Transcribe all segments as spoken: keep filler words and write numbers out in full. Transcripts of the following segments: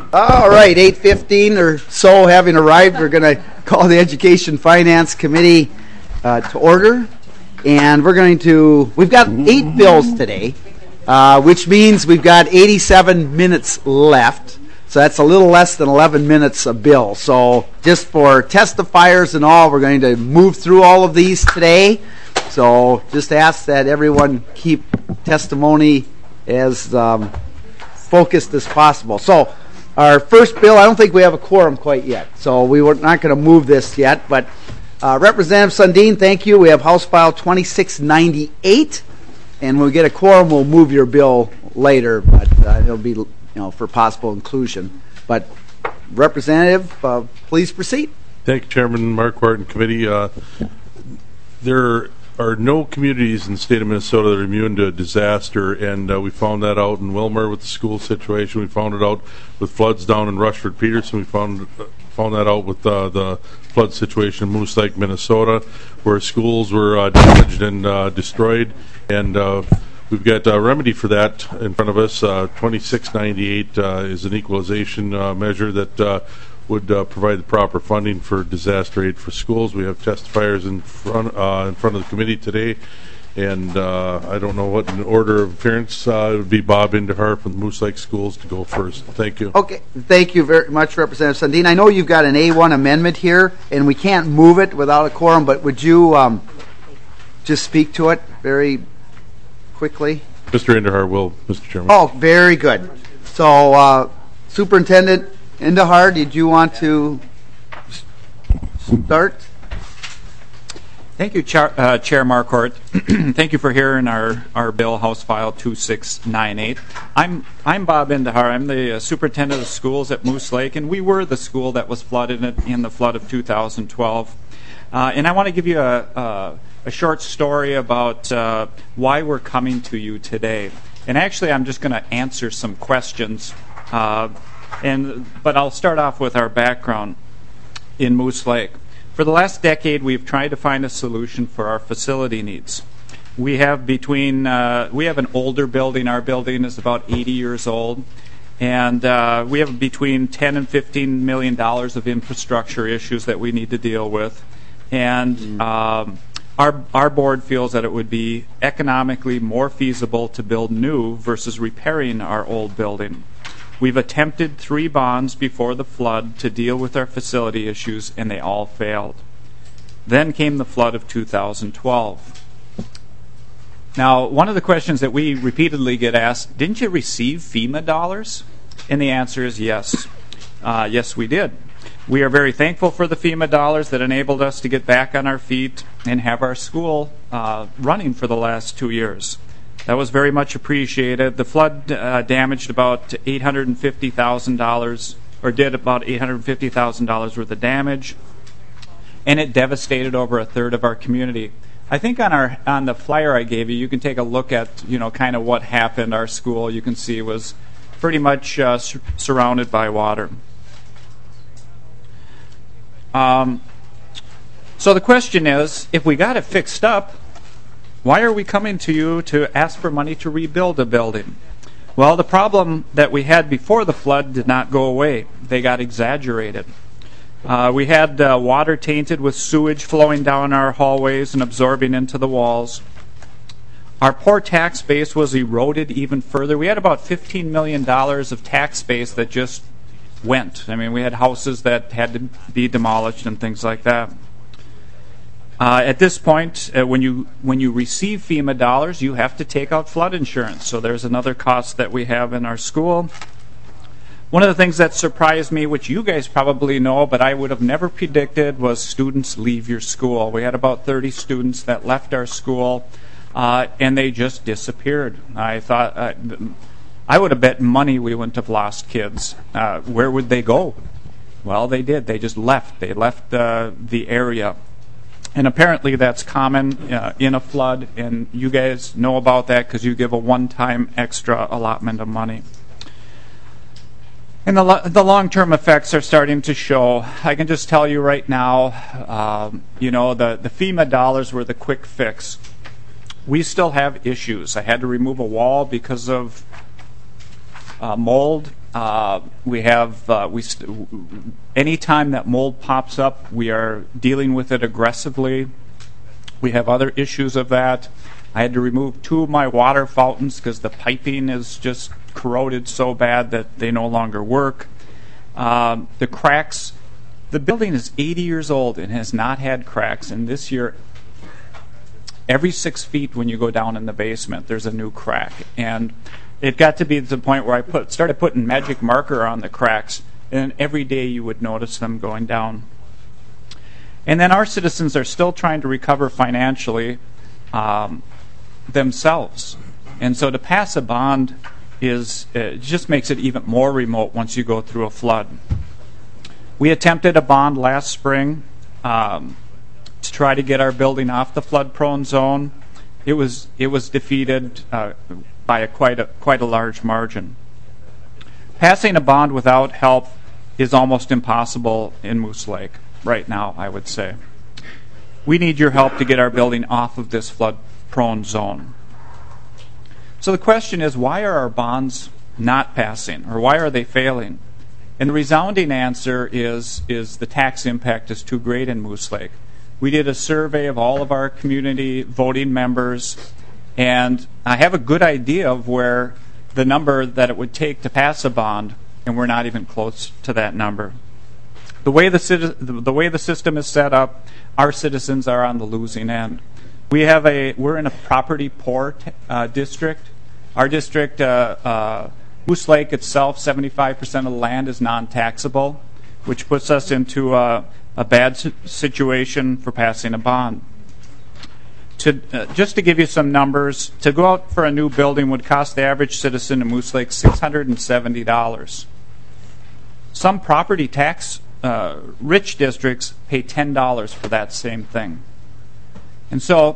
All right, eight fifteen or so having arrived, we're going to call the Education Finance Committee uh, to order. And we're going to, we've got eight bills today, uh, which means we've got eighty-seven minutes left. So that's a little less than eleven minutes a bill. So just for testifiers and all, we're going to move through all of these today. So just ask that everyone keep testimony as um, focused as possible. So our first bill, I don't think we have a quorum quite yet. So we were not going to move this yet. But uh, Representative Sundin, thank you. We have House File twenty-six ninety-eight. And when we get a quorum, we'll move your bill later. But uh, it'll be, you know, for possible inclusion. But Representative, uh, please proceed. Thank you, Chairman Marquardt and Committee. Uh, there are no communities in the state of Minnesota that are immune to disaster, and uh, we found that out in Willmar with the school situation. We found it out with floods down in Rushford-Peterson. We found uh, found that out with uh, the flood situation in Moose Lake, Minnesota, where schools were uh, damaged and uh, destroyed. And uh, we've got a remedy for that in front of us. Uh, twenty-six ninety-eight uh, is an equalization uh, measure that uh, would uh, provide the proper funding for disaster aid for schools. We have testifiers in front uh, in front of the committee today, and uh, I don't know what in order of appearance. Uh, it would be Bob Indahar from the Moose Lake Schools to go first. Thank you. Okay, thank you very much, Representative Sundin. I know you've got an A one amendment here, and we can't move it without a quorum, but would you um, just speak to it very quickly? Mister Indahar will, Mister Chairman. Oh, very good. So, uh, Superintendent Indahar, did you want to start? Thank you, Chair, uh, Chair Marquardt. Thank you for hearing our, our bill, House File twenty-six ninety-eight. I'm I'm Bob Indahar. I'm the uh, superintendent of schools at Moose Lake, and we were the school that was flooded in, in the flood of two thousand twelve. Uh, and I want to give you a, a, a short story about uh, why we're coming to you today. And actually, I'm just going to answer some questions. Uh, And but I'll start off with our background in Moose Lake. For the last decade, we've tried to find a solution for our facility needs. We have between uh, we have an older building. Our building is about eighty years old, and uh, we have between ten and fifteen million dollars of infrastructure issues that we need to deal with. And um, our our board feels that it would be economically more feasible to build new versus repairing our old building. We've attempted three bonds before the flood to deal with our facility issues, and they all failed. Then came the flood of two thousand twelve. Now, one of the questions that we repeatedly get asked, didn't you receive FEMA dollars? And the answer is yes. Uh, yes, we did. We are very thankful for the FEMA dollars that enabled us to get back on our feet and have our school uh, running for the last two years. That was very much appreciated. The flood uh, damaged about eight hundred fifty thousand dollars, or did about eight hundred fifty thousand dollars worth of damage, and it devastated over a third of our community. I think on our on the flyer I gave you, you can take a look at, you know, kind of what happened. Our school, you can see, was pretty much uh, sur- surrounded by water. Um, so the question is, if we got it fixed up, why are we coming to you to ask for money to rebuild a building? Well, the problem that we had before the flood did not go away. They got exaggerated. Uh, we had uh, water tainted with sewage flowing down our hallways and absorbing into the walls. Our poor tax base was eroded even further. We had about fifteen million dollars of tax base that just went. I mean, we had houses that had to be demolished and things like that. Uh, at this point, uh, when you when you receive FEMA dollars, you have to take out flood insurance. So there's another cost that we have in our school. One of the things that surprised me, which you guys probably know, but I would have never predicted, was students leave your school. We had about thirty students that left our school, uh, and they just disappeared. I thought uh, I would have bet money we wouldn't have lost kids. Uh, where would they go? Well, they did. They just left. They left uh, the area. And apparently that's common uh, in a flood, and you guys know about that because you give a one-time extra allotment of money. And the, lo- the long-term effects are starting to show. I can just tell you right now, um, you know, the, the FEMA dollars were the quick fix. We still have issues. I had to remove a wall because of uh, mold Uh, we have uh, we st- anytime that mold pops up, we are dealing with it aggressively. We have other issues of that. I had to remove two of my water fountains because the piping is just corroded so bad that they no longer work. Uh, the cracks, the building is eighty years old and has not had cracks. And this year, every six feet when you go down in the basement, there's a new crack. And it got to be to the point where I put started putting magic marker on the cracks, and every day you would notice them going down. And then our citizens are still trying to recover financially um, themselves. And so to pass a bond is it just makes it even more remote once you go through a flood. We attempted a bond last spring um, to try to get our building off the flood-prone zone. It was it was defeated uh, by a quite a quite a large margin. Passing a bond without help is almost impossible in Moose Lake right now, I would say. We need your help to get our building off of this flood-prone zone. So the question is, why are our bonds not passing, or why are they failing? And the resounding answer is is the tax impact is too great in Moose Lake. We did a survey of all of our community voting members, and I have a good idea of where the number that it would take to pass a bond, and we're not even close to that number. The way the, the way the system is set up, our citizens are on the losing end. We have a we're in a property poor t- uh, district. Our district, uh, uh, Moose Lake itself, seventy-five percent of the land is non-taxable, which puts us into a, a bad situation for passing a bond. To, uh, just to give you some numbers, to go out for a new building would cost the average citizen in Moose Lake six hundred seventy dollars. Some property tax uh, rich districts pay ten dollars for that same thing. And so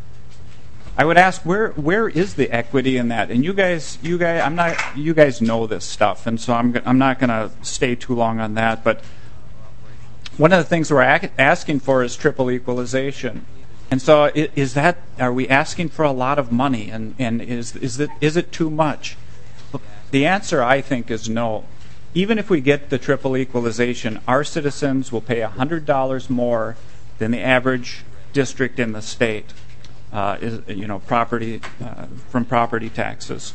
I would ask, where where is the equity in that? And you guys, you guys, I'm not, you guys know this stuff, and so I'm I'm not going to stay too long on that. But one of the things we're ac- asking for is triple equalization. And so, is that are we asking for a lot of money? And and is is it is it too much? The answer, I think, is no. Even if we get the triple equalization, our citizens will pay one hundred dollars more than the average district in the state. Uh, is you know property uh, from property taxes.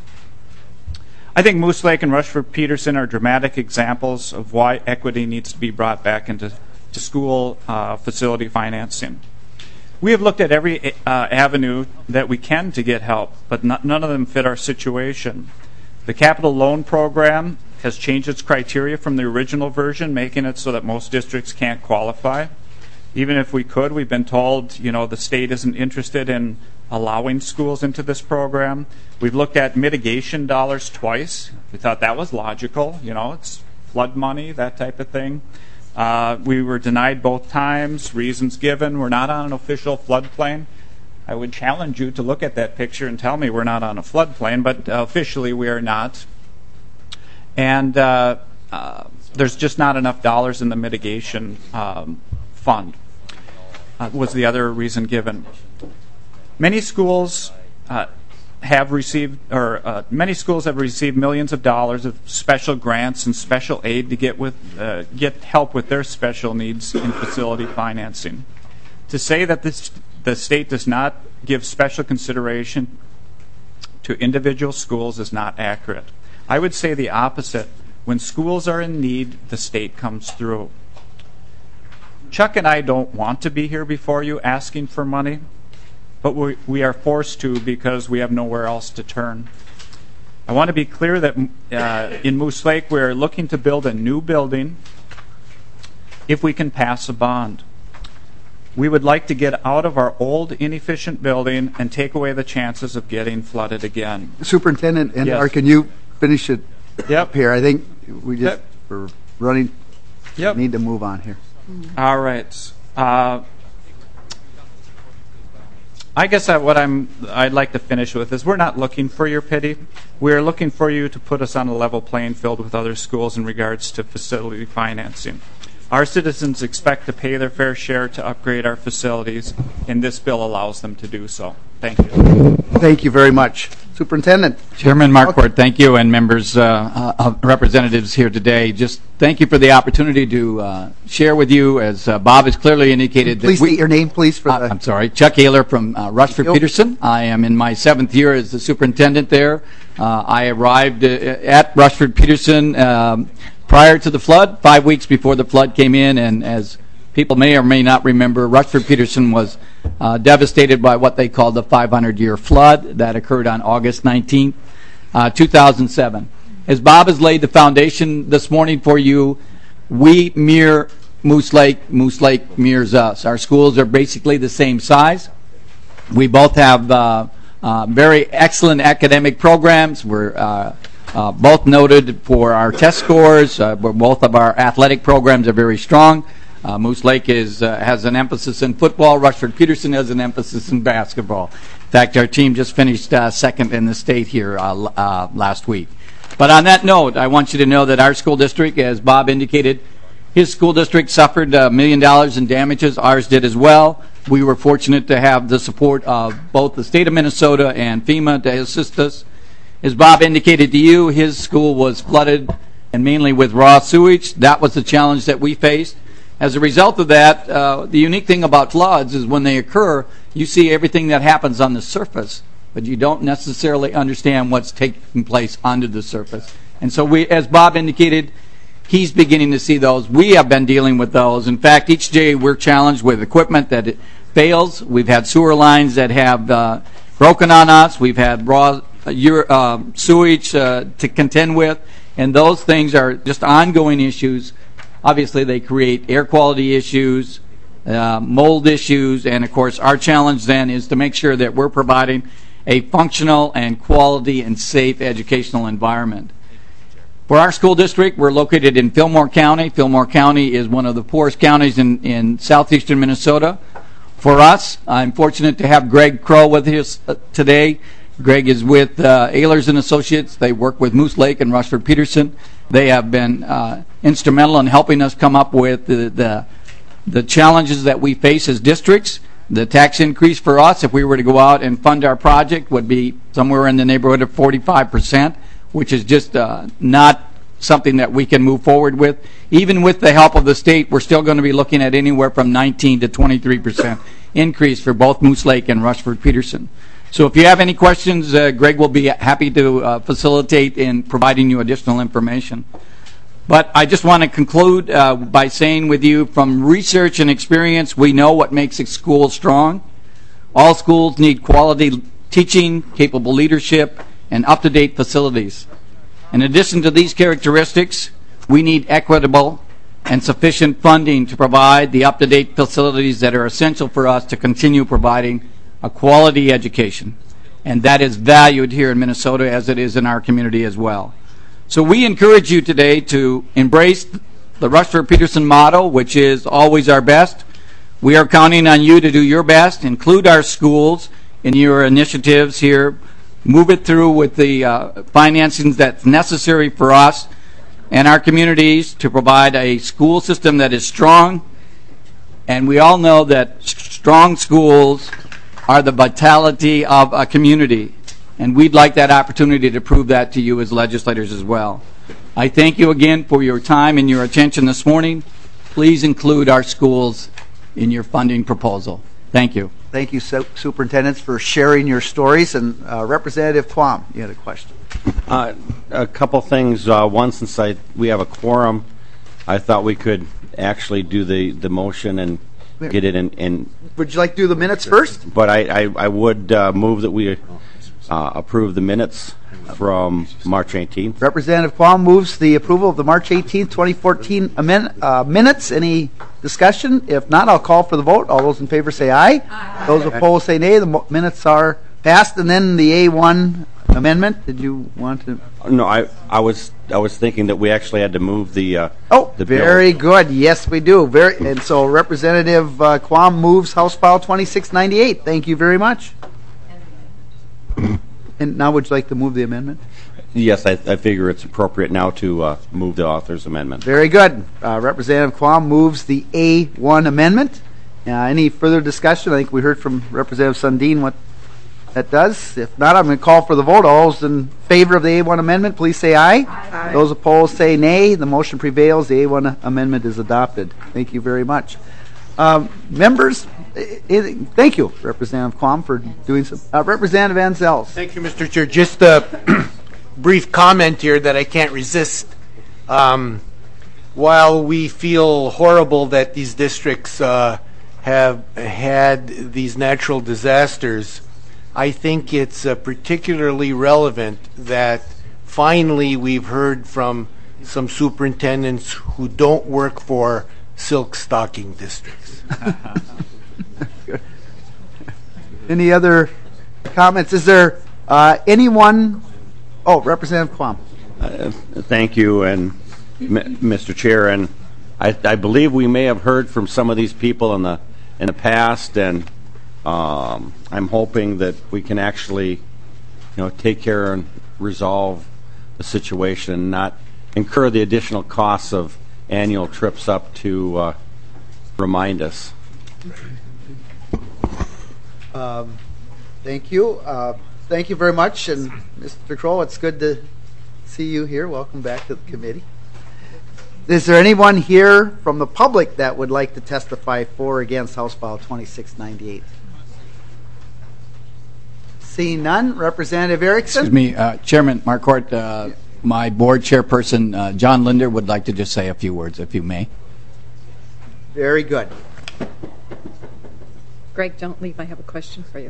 I think Moose Lake and Rushford Peterson are dramatic examples of why equity needs to be brought back into to school uh, facility financing. We have looked at every uh, avenue that we can to get help, but not, none of them fit our situation. The capital loan program has changed its criteria from the original version, making it so that most districts can't qualify. Even if we could, we've been told, you know, the state isn't interested in allowing schools into this program. We've looked at mitigation dollars twice. We thought that was logical. You know, it's flood money, that type of thing. Uh, we were denied both times, reasons given. We're not on an official floodplain. I would challenge you to look at that picture and tell me we're not on a floodplain, but uh, officially we are not. And uh, uh, there's just not enough dollars in the mitigation um, fund. Uh, was the other reason given. Many schools uh, have received, or uh, many schools have received millions of dollars of special grants and special aid to get with uh, get help with their special needs in facility financing. To say that this, the state does not give special consideration to individual schools is not accurate. I would say the opposite. When schools are in need, the state comes through. Chuck and I don't want to be here before you asking for money, but we, we are forced to because we have nowhere else to turn. I want to be clear that uh, in Moose Lake we are looking to build a new building if we can pass a bond. We would like to get out of our old inefficient building and take away the chances of getting flooded again. Superintendent, and Yes. or can you finish it Yep. up here? I think we just Yep. we're running. Yep. Need to move on here. All right. Uh, I guess I, what I'm, I'd like to finish with is we're not looking for your pity. We are looking for you to put us on a level playing field with other schools in regards to facility financing. Our citizens expect to pay their fair share to upgrade our facilities, and this bill allows them to do so. Thank you. Thank you very much. Superintendent. Chairman Marquardt, thank you, and members, uh, uh, representatives here today. Just thank you for the opportunity to uh, share with you, as uh, Bob has clearly indicated. Please that we, state your name, please. For uh, the I'm sorry, Chuck Ayler from uh, Rushford Peterson. I am in my seventh year as the superintendent there. Uh, I arrived uh, at Rushford Peterson um, prior to the flood, five weeks before the flood came in, and as people may or may not remember, Rushford Peterson was uh, devastated by what they called the five hundred year flood that occurred on August nineteenth, uh, two thousand seven. As Bob has laid the foundation this morning for you, we mirror Moose Lake. Moose Lake mirrors us. Our schools are basically the same size. We both have uh, uh, very excellent academic programs. We're uh, uh, both noted for our test scores. Uh, we're, both of our athletic programs are very strong. Uh, Moose Lake is, uh, has an emphasis in football. Rushford Peterson has an emphasis in basketball. In fact, our team just finished uh, second in the state here uh, uh, last week. But on that note, I want you to know that our school district, as Bob indicated, his school district suffered a million dollars in damages. Ours did as well. We were fortunate to have the support of both the state of Minnesota and FEMA to assist us. As Bob indicated to you, his school was flooded, and mainly with raw sewage. That was the challenge that we faced. As a result of that, uh, the unique thing about floods is when they occur, you see everything that happens on the surface, but you don't necessarily understand what's taking place under the surface. And so we, as Bob indicated, he's beginning to see those. We have been dealing with those. In fact, each day we're challenged with equipment that it fails. We've had sewer lines that have uh, broken on us. We've had raw uh, uh, sewage uh, to contend with, and those things are just ongoing issues. Obviously, they create air quality issues, uh, mold issues, and of course, our challenge then is to make sure that we're providing a functional and quality and safe educational environment. For our school district, we're located in Fillmore County. Fillmore County is one of the poorest counties in, in southeastern Minnesota. For us, I'm fortunate to have Greg Crow with us uh, today. Greg is with uh, Ehlers and Associates. They work with Moose Lake and Rushford Peterson. They have been uh, instrumental in helping us come up with the, the the challenges that we face as districts. The tax increase for us, if we were to go out and fund our project, would be somewhere in the neighborhood of forty-five percent, which is just uh, not something that we can move forward with. Even with the help of the state, we're still going to be looking at anywhere from nineteen to twenty-three percent increase for both Moose Lake and Rushford Peterson. So if you have any questions, uh, Greg will be happy to uh, facilitate in providing you additional information. But I just want to conclude uh, by saying with you, from research and experience, we know what makes a school strong. All schools need quality teaching, capable leadership, and up-to-date facilities. In addition to these characteristics, we need equitable and sufficient funding to provide the up-to-date facilities that are essential for us to continue providing a quality education. And that is valued here in Minnesota as it is in our community as well. So we encourage you today to embrace the Rushford Peterson motto, which is always our best. We are counting on you to do your best, include our schools in your initiatives here, move it through with the uh, financing that's necessary for us and our communities to provide a school system that is strong. And we all know that strong schools are the vitality of a community. And we'd like that opportunity to prove that to you as legislators as well. I thank you again for your time and your attention this morning. Please include our schools in your funding proposal. Thank you. Thank you, Superintendents, for sharing your stories. And uh, Representative Quam, you had a question. Uh, a couple things. Uh, one, since I, we have a quorum, I thought we could actually do the, the motion and get it in, in. Would you like to do the minutes first? But I, I, I would uh, move that we uh, approve the minutes from March eighteenth. Representative Quam moves the approval of the March eighteenth, twenty fourteen amen, uh, minutes. Any discussion? If not, I'll call for the vote. All those in favor say aye. Aye. Those opposed say nay. The mo- minutes are passed. And then the A one amendment. Did you want to? No, I, I was I was thinking that we actually had to move the. Uh, oh, the very bill. good. Yes, we do. Very. And so Representative uh, Quam moves House File twenty-six ninety-eight. Thank you very much. And now, would you like to move the amendment? Yes, I, I figure it's appropriate now to uh, move the author's amendment. Very good. Uh, Representative Quam moves the A one amendment. Uh, any further discussion? I think we heard from Representative Sundin what That does. If not, I'm going to call for the vote. All those in favor of the A one amendment, please say aye. Aye. Those opposed say nay. The motion prevails. The A one amendment is adopted. Thank you very much. Um, members, eh, eh, thank you, Representative Quam, for doing some. Uh, Representative Anzels. Thank you, Mister Chair. Just a brief comment here that I can't resist. Um, while we feel horrible that these districts uh, have had these natural disasters, I think it's uh, particularly relevant that finally we've heard from some superintendents who don't work for silk stocking districts. Any other comments? Is there uh, anyone? Oh, Representative Quam. Uh, thank you, and M- Mister Chair, and I, I believe we may have heard from some of these people in the in the past, and um, I'm hoping that we can actually, you know, take care and resolve the situation, and not incur the additional costs of annual trips up to uh, remind us. Um, thank you. Uh, thank you very much, and Mister Kroll, it's good to see you here. Welcome back to the committee. Is there anyone here from the public that would like to testify for or against House File twenty-six ninety-eight? Seeing none, Representative Erickson. Excuse me, uh, Chairman Marquardt, uh, my board chairperson, uh, John Linder, would like to just say a few words, if you may. Very good. Greg, don't leave. I have a question for you.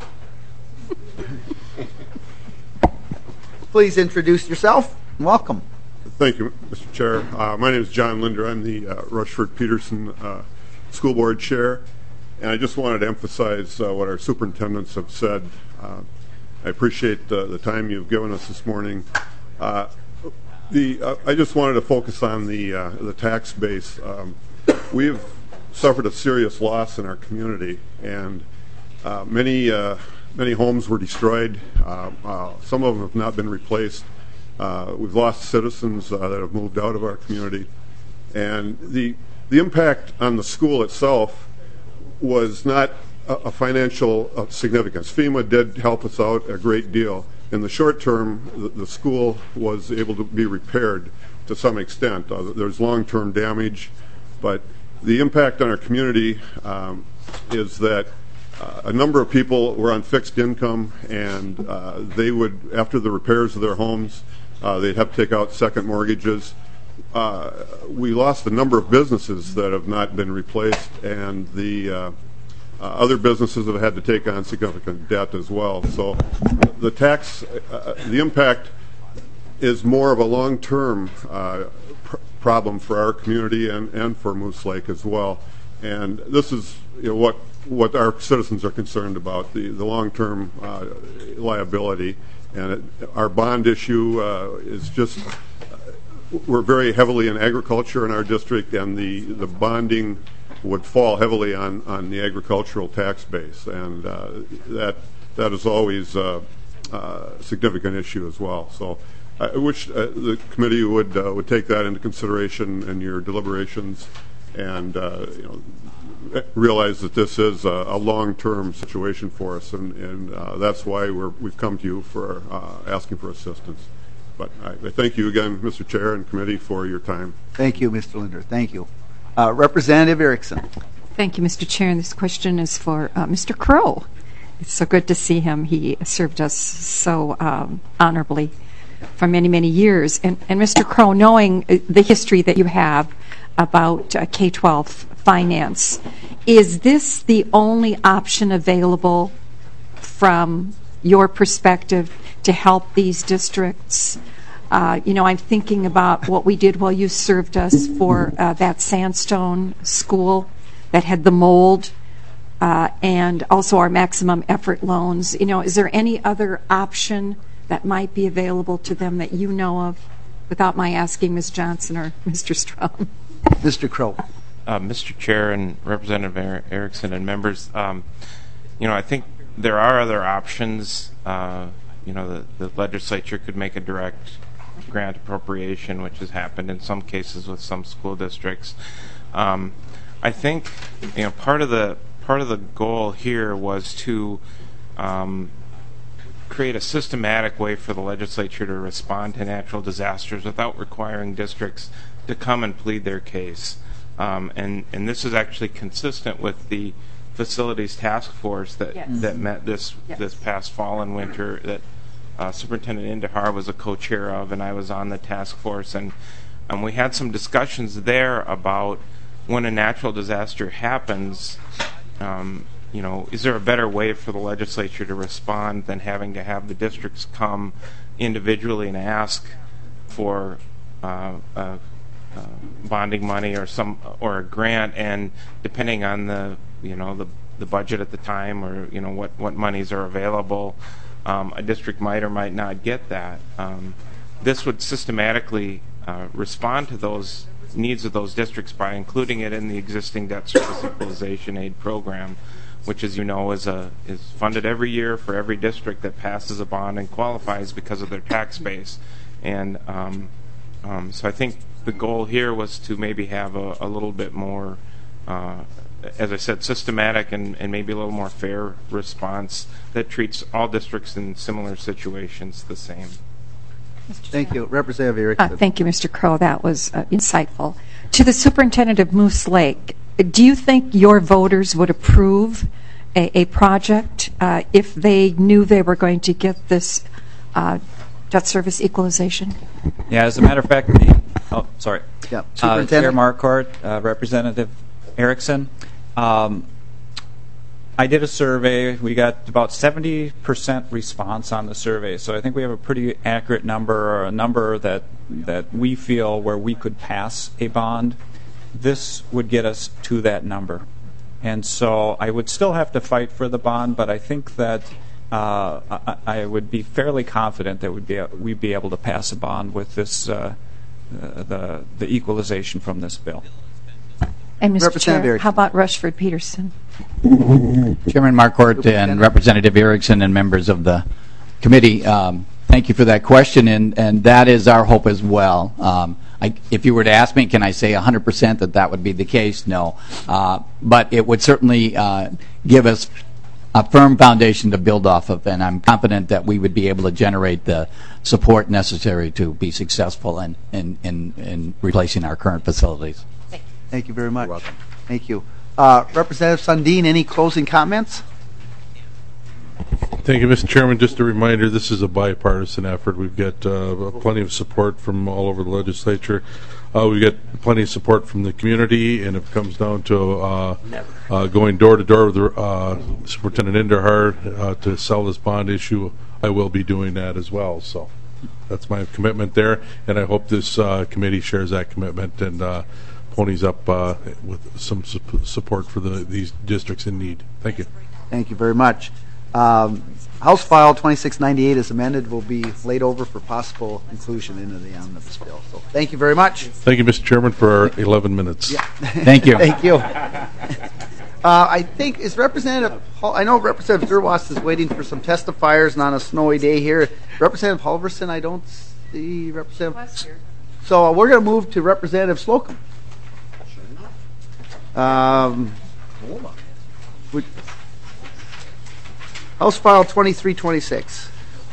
Please introduce yourself and welcome. Thank you, Mister Chair. Uh, my name is John Linder. I'm the uh, Rushford-Peterson uh, School Board Chair, and I just wanted to emphasize uh, what our superintendents have said. Uh, I appreciate uh, the time you've given us this morning. Uh, the uh, I just wanted to focus on the uh, the tax base. Um, we've suffered a serious loss in our community, and uh, many uh, many homes were destroyed. Uh, uh, some of them have not been replaced. Uh, we've lost citizens uh, that have moved out of our community, and the the impact on the school itself was not a, a financial uh, significance. FEMA did help us out a great deal. In the short term, the, the school was able to be repaired to some extent. Uh, there's long-term damage, but the impact on our community um, is that uh, a number of people were on fixed income, and uh, they would, after the repairs of their homes, uh, they'd have to take out second mortgages. Uh, we lost a number of businesses that have not been replaced, and the uh, uh, other businesses have had to take on significant debt as well. So the tax, uh, the impact is more of a long-term uh, pr- problem for our community and, and for Moose Lake as well. And this is, you know, what what our citizens are concerned about, the, the long-term uh, liability. And it, our bond issue uh, is just, uh, we're very heavily in agriculture in our district, and the, the bonding would fall heavily on, on the agricultural tax base. And uh, that that is always uh, uh, a significant issue as well. So I wish uh, the committee would uh, would take that into consideration in your deliberations, and uh, you know, realize that this is a, a long-term situation for us, and, and uh, that's why we're, we've come to you for uh, asking for assistance. But I, I thank you again, Mister Chair and committee, for your time. Thank you, Mister Linder. Thank you. Uh, Representative Erickson. Thank you, Mister Chair. And this question is for uh, Mister Crow. It's so good to see him. He served us so um, honorably for many, many years. And, and Mister Crow, knowing the history that you have about uh, K twelve finance, is this the only option available from your perspective to help these districts? Uh, you know, I'm thinking about what we did while you served us for uh, that Sandstone school that had the mold, uh, and also our maximum effort loans. You know, is there any other option that might be available to them that you know of, without my asking Miz Johnson or Mister Strom? Mister Crow. Uh, Mister Chair and Representative er- Erickson and members, um, you know, I think there are other options. Uh, you know, the, the legislature could make a direct grant appropriation, which has happened in some cases with some school districts. Um, I think, you know, part of the part of the goal here was to um, create a systematic way for the legislature to respond to natural disasters without requiring districts to come and plead their case. Um, and, and this is actually consistent with the facilities task force that, yes. that met this, yes. this past fall and winter that uh, Superintendent Indahar was a co-chair of, and I was on the task force. And um, we had some discussions there about when a natural disaster happens, um, you know, is there a better way for the legislature to respond than having to have the districts come individually and ask for uh, uh, uh, bonding money or some or a grant, and depending on the you know the the budget at the time, or you know what what monies are available, um, a district might or might not get that. Um, this would systematically uh, respond to those needs of those districts by including it in the existing debt service equalization aid program, which, as you know, is a is funded every year for every district that passes a bond and qualifies because of their tax base. And um, um, so I think the goal here was to maybe have a, a little bit more, uh, as I said, systematic and, and maybe a little more fair response that treats all districts in similar situations the same. Thank you. Representative Erickson. Uh, thank you, Mister Crow. That was uh, insightful. To the Superintendent of Moose Lake, do you think your voters would approve a, a project uh, if they knew they were going to get this uh, debt service equalization? Yeah, as a matter of fact, the, oh, sorry. Yeah, Uh, Superintendent. Chair Marquardt, uh, Representative Erickson. Um, I did a survey. We got about seventy percent response on the survey, so I think we have a pretty accurate number, or a number that that we feel where we could pass a bond. This would get us to that number. And so I would still have to fight for the bond, but I think that uh, I, I would be fairly confident that we'd be, we'd be able to pass a bond with this uh, uh, the, the equalization from this bill. And Mister Representative Chair, Erickson. how about Rushford Peterson? Chairman Marquardt and Representative Erickson and members of the committee, um, thank you for that question, and, and that is our hope as well. Um, I, if you were to ask me, can I say one hundred percent that that would be the case? No. Uh, but it would certainly uh, give us a firm foundation to build off of, and I'm confident that we would be able to generate the support necessary to be successful in, in, in, in replacing our current facilities. Thank you very much. You're welcome. Thank you. Uh, Representative Sundin, any closing comments? Thank you, Mister Chairman. Just a reminder, this is a bipartisan effort. We've got uh, plenty of support from all over the legislature. Uh, we've got plenty of support from the community, and if it comes down to uh, uh, going door to door with the, uh, Superintendent Indahar uh, to sell this bond issue, I will be doing that as well. So that's my commitment there, and I hope this uh, committee shares that commitment and uh, ponies up uh, with some su support for the, these districts in need. Thank you. Thank you very much. Um, House File twenty-six ninety-eight is amended, will be laid over for possible inclusion into the omnibus bill. So thank you very much. Thank you, Mister Chairman, for our eleven minutes. Yeah. Thank you. Thank you. Uh, I think, is Representative, Hall, I know Representative Zerwas is waiting for some testifiers and on a snowy day here. Representative Halverson, I don't see Representative. So uh, we're going to move to Representative Slocum. Um, would, House File twenty-three twenty-six.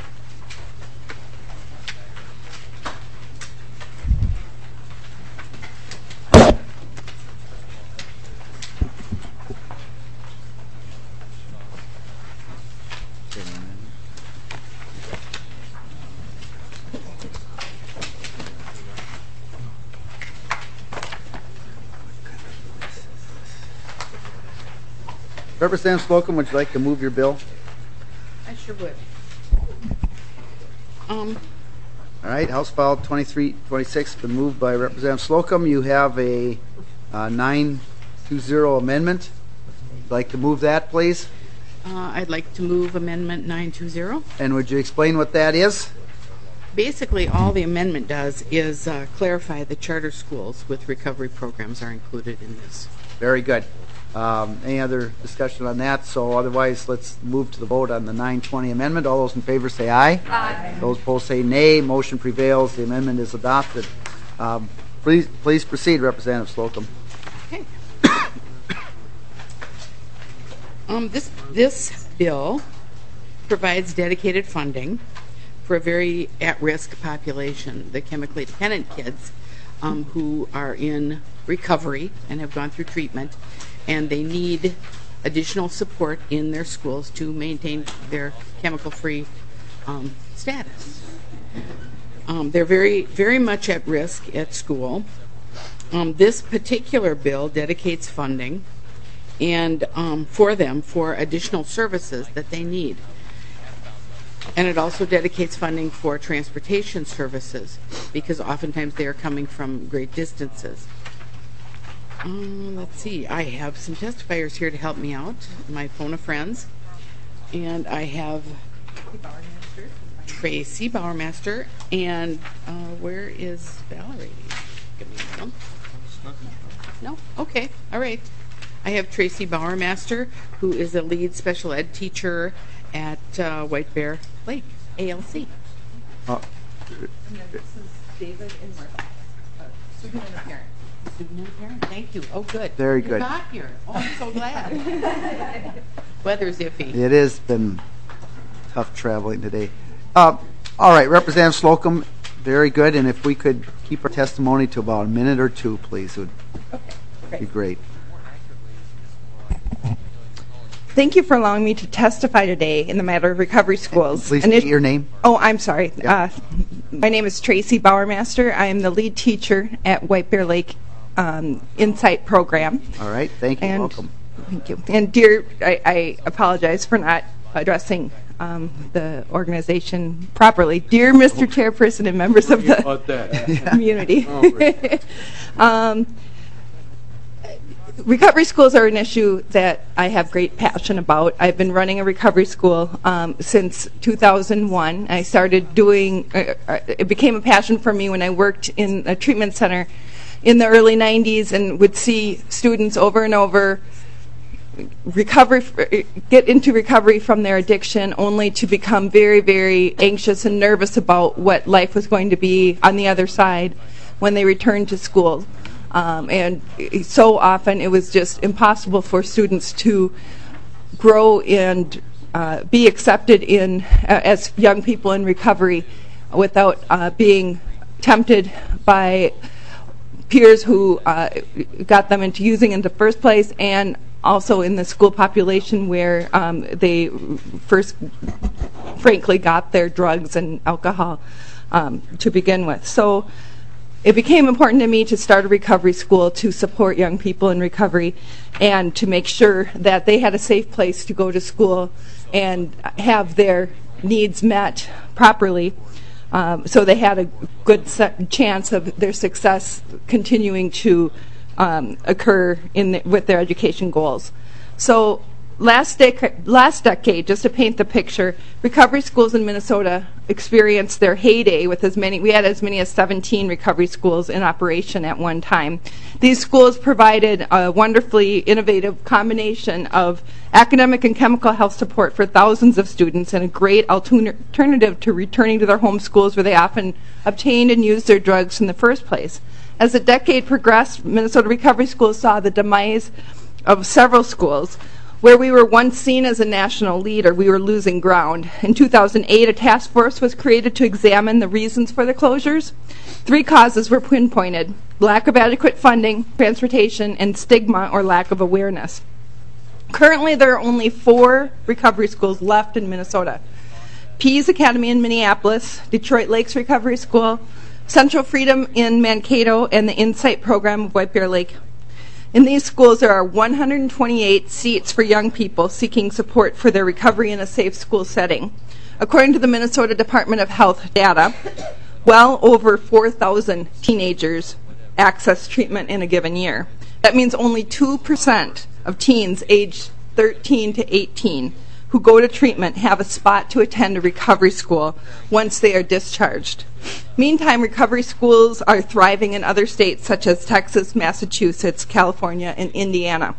Representative Slocum, would you like to move your bill? I sure would. Um, All right, House File twenty-three twenty-six been moved by Representative Slocum. You have a uh, nine two zero amendment. Would you like to move that, please? uh, I'd like to move Amendment nine two zero. And would you explain what that is? Basically, all the amendment does is uh, clarify that charter schools with recovery programs are included in this. Very good. Um, any other discussion on that? So otherwise, let's move to the vote on the nine twenty amendment. All those in favor say aye. Aye. Those opposed say nay. Motion prevails. The amendment is adopted. Um, please, please proceed, Representative Slocum. Okay. um, this this bill provides dedicated funding for a very at-risk population, the chemically dependent kids um, who are in recovery and have gone through treatment, and they need additional support in their schools to maintain their chemical-free um, status. Um, they're very, very much at risk at school. Um, this particular bill dedicates funding and um, for them for additional services that they need. And it also dedicates funding for transportation services because oftentimes they are coming from great distances. Um, let's see, I have some testifiers here to help me out, my phone of friends. And I have Tracy Bowermaster, and uh, where is Valerie? Give me one. No? Okay, all right. I have Tracy Bowermaster, who is a lead special ed teacher at uh, White Bear Lake, A L C. Uh, And then this is David and Martha, uh, student and a parent. Student and a parent, thank you. Oh, good. Very you good. got here. Oh, I'm so glad. Weather's iffy. It has been tough traveling today. Uh, all right, Representative Slocum, very good. And if we could keep our testimony to about a minute or two, please, it would Okay, be great. Thank you for allowing me to testify today in the matter of recovery schools. Please And state it- your name. Oh, I'm sorry. Yeah. Uh, my name is Tracy Bowermaster. I am the lead teacher at White Bear Lake um, Insight Program. All right, thank you. And Welcome. Thank you. And dear, I, I apologize for not addressing um, the organization properly. Dear Mister Chairperson and members of the community. um, Recovery schools are an issue that I have great passion about. I've been running a recovery school um, since two thousand one. I started doing, uh, uh, it became a passion for me when I worked in a treatment center in the early nineties and would see students over and over recover, get into recovery from their addiction only to become very, very anxious and nervous about what life was going to be on the other side when they returned to school. Um, and so often it was just impossible for students to grow and uh, be accepted in uh, as young people in recovery without uh, being tempted by peers who uh, got them into using in the first place, and also in the school population where um, they first frankly got their drugs and alcohol um, to begin with. So it became important to me to start a recovery school to support young people in recovery and to make sure that they had a safe place to go to school and have their needs met properly, um, so they had a good set chance of their success continuing to um, occur in the, with their education goals. So last, dec- last decade, just to paint the picture, recovery schools in Minnesota experienced their heyday with as many, we had as many as seventeen recovery schools in operation at one time. These schools provided a wonderfully innovative combination of academic and chemical health support for thousands of students and a great alternative to returning to their home schools where they often obtained and used their drugs in the first place. As the decade progressed, Minnesota Recovery Schools saw the demise of several schools. Where we were once seen as a national leader, we were losing ground. In two thousand eight, a task force was created to examine the reasons for the closures. Three causes were pinpointed: lack of adequate funding, transportation, and stigma or lack of awareness. Currently, there are only four recovery schools left in Minnesota: Pease Academy in Minneapolis, Detroit Lakes Recovery School, Central Freedom in Mankato, and the Insight program of White Bear Lake. In these schools, there are one hundred twenty-eight seats for young people seeking support for their recovery in a safe school setting. According to the Minnesota Department of Health data, well over four thousand teenagers access treatment in a given year. That means only two percent of teens aged thirteen to eighteen who go to treatment have a spot to attend a recovery school once they are discharged. Meantime, recovery schools are thriving in other states such as Texas, Massachusetts, California, and Indiana.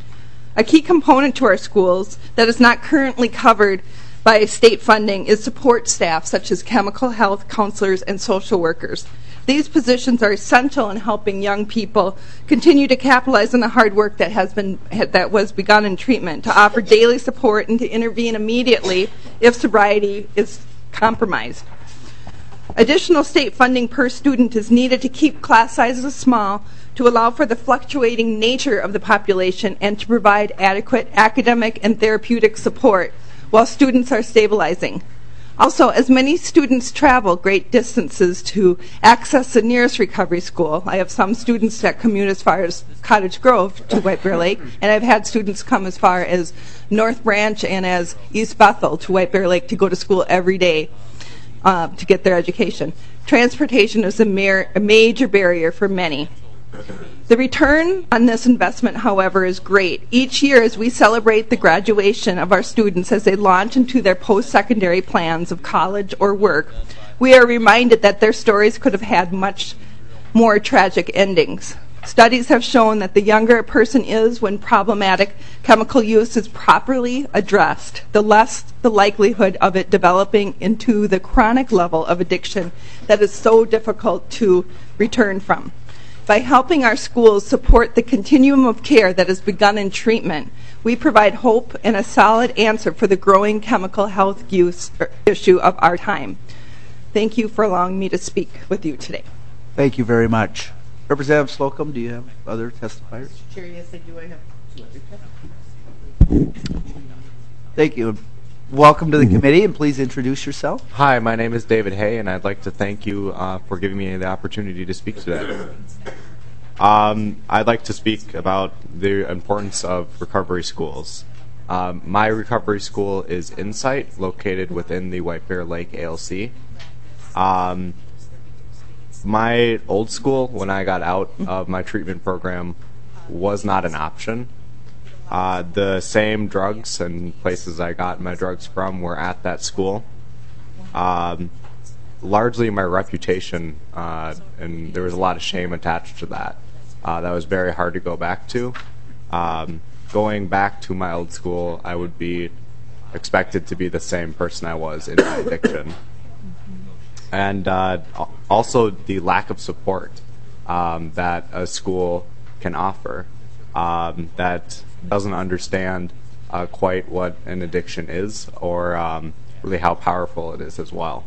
A key component to our schools that is not currently covered by state funding is support staff such as chemical health counselors and social workers. These positions are essential in helping young people continue to capitalize on the hard work that has been that was begun in treatment, to offer daily support and to intervene immediately if sobriety is compromised. Additional state funding per student is needed to keep class sizes small, to allow for the fluctuating nature of the population, and to provide adequate academic and therapeutic support while students are stabilizing. Also, as many students travel great distances to access the nearest recovery school, I have some students that commute as far as Cottage Grove to White Bear Lake, and I've had students come as far as North Branch and as East Bethel to White Bear Lake to go to school every day uh, to get their education. Transportation is a, mer- a major barrier for many. The return on this investment, however, is great. Each year as we celebrate the graduation of our students as they launch into their post-secondary plans of college or work, we are reminded that their stories could have had much more tragic endings. Studies have shown that the younger a person is when problematic chemical use is properly addressed, the less the likelihood of it developing into the chronic level of addiction that is so difficult to return from. By helping our schools support the continuum of care that has begun in treatment, we provide hope and a solid answer for the growing chemical health use issue of our time. Thank you for allowing me to speak with you today. Thank you very much. Representative Slocum, do you have other testifiers? Chair, yes, I do. I have two other testifiers. Thank you. Welcome to the committee, and please introduce yourself. Hi, my name is David Hay, and I'd like to thank you uh, for giving me the opportunity to speak today. Um, I'd like to speak about the importance of recovery schools. Um, my recovery school is Insight, located within the White Bear Lake A L C. Um, my old school, when I got out of my treatment program, was not an option. Uh, the same drugs and places I got my drugs from were at that school. Um, largely my reputation, uh, and there was a lot of shame attached to that. Uh, that was very hard to go back to. Um, going back to my old school, I would be expected to be the same person I was in my addiction. And uh, also the lack of support um, that a school can offer um, that doesn't understand uh, quite what an addiction is, or um, really how powerful it is as well.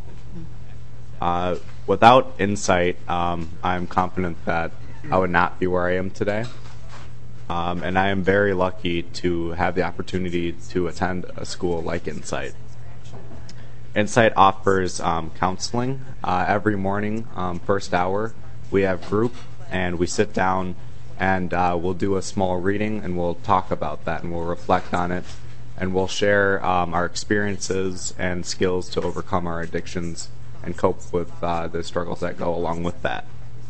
Uh, without Insight, um, I'm confident that I would not be where I am today. Um, and I am very lucky to have the opportunity to attend a school like Insight. Insight offers um, counseling uh, every morning, um, first hour. We have group, and we sit down and uh, we'll do a small reading, and we'll talk about that, and we'll reflect on it, and we'll share um, our experiences and skills to overcome our addictions and cope with uh, the struggles that go along with that.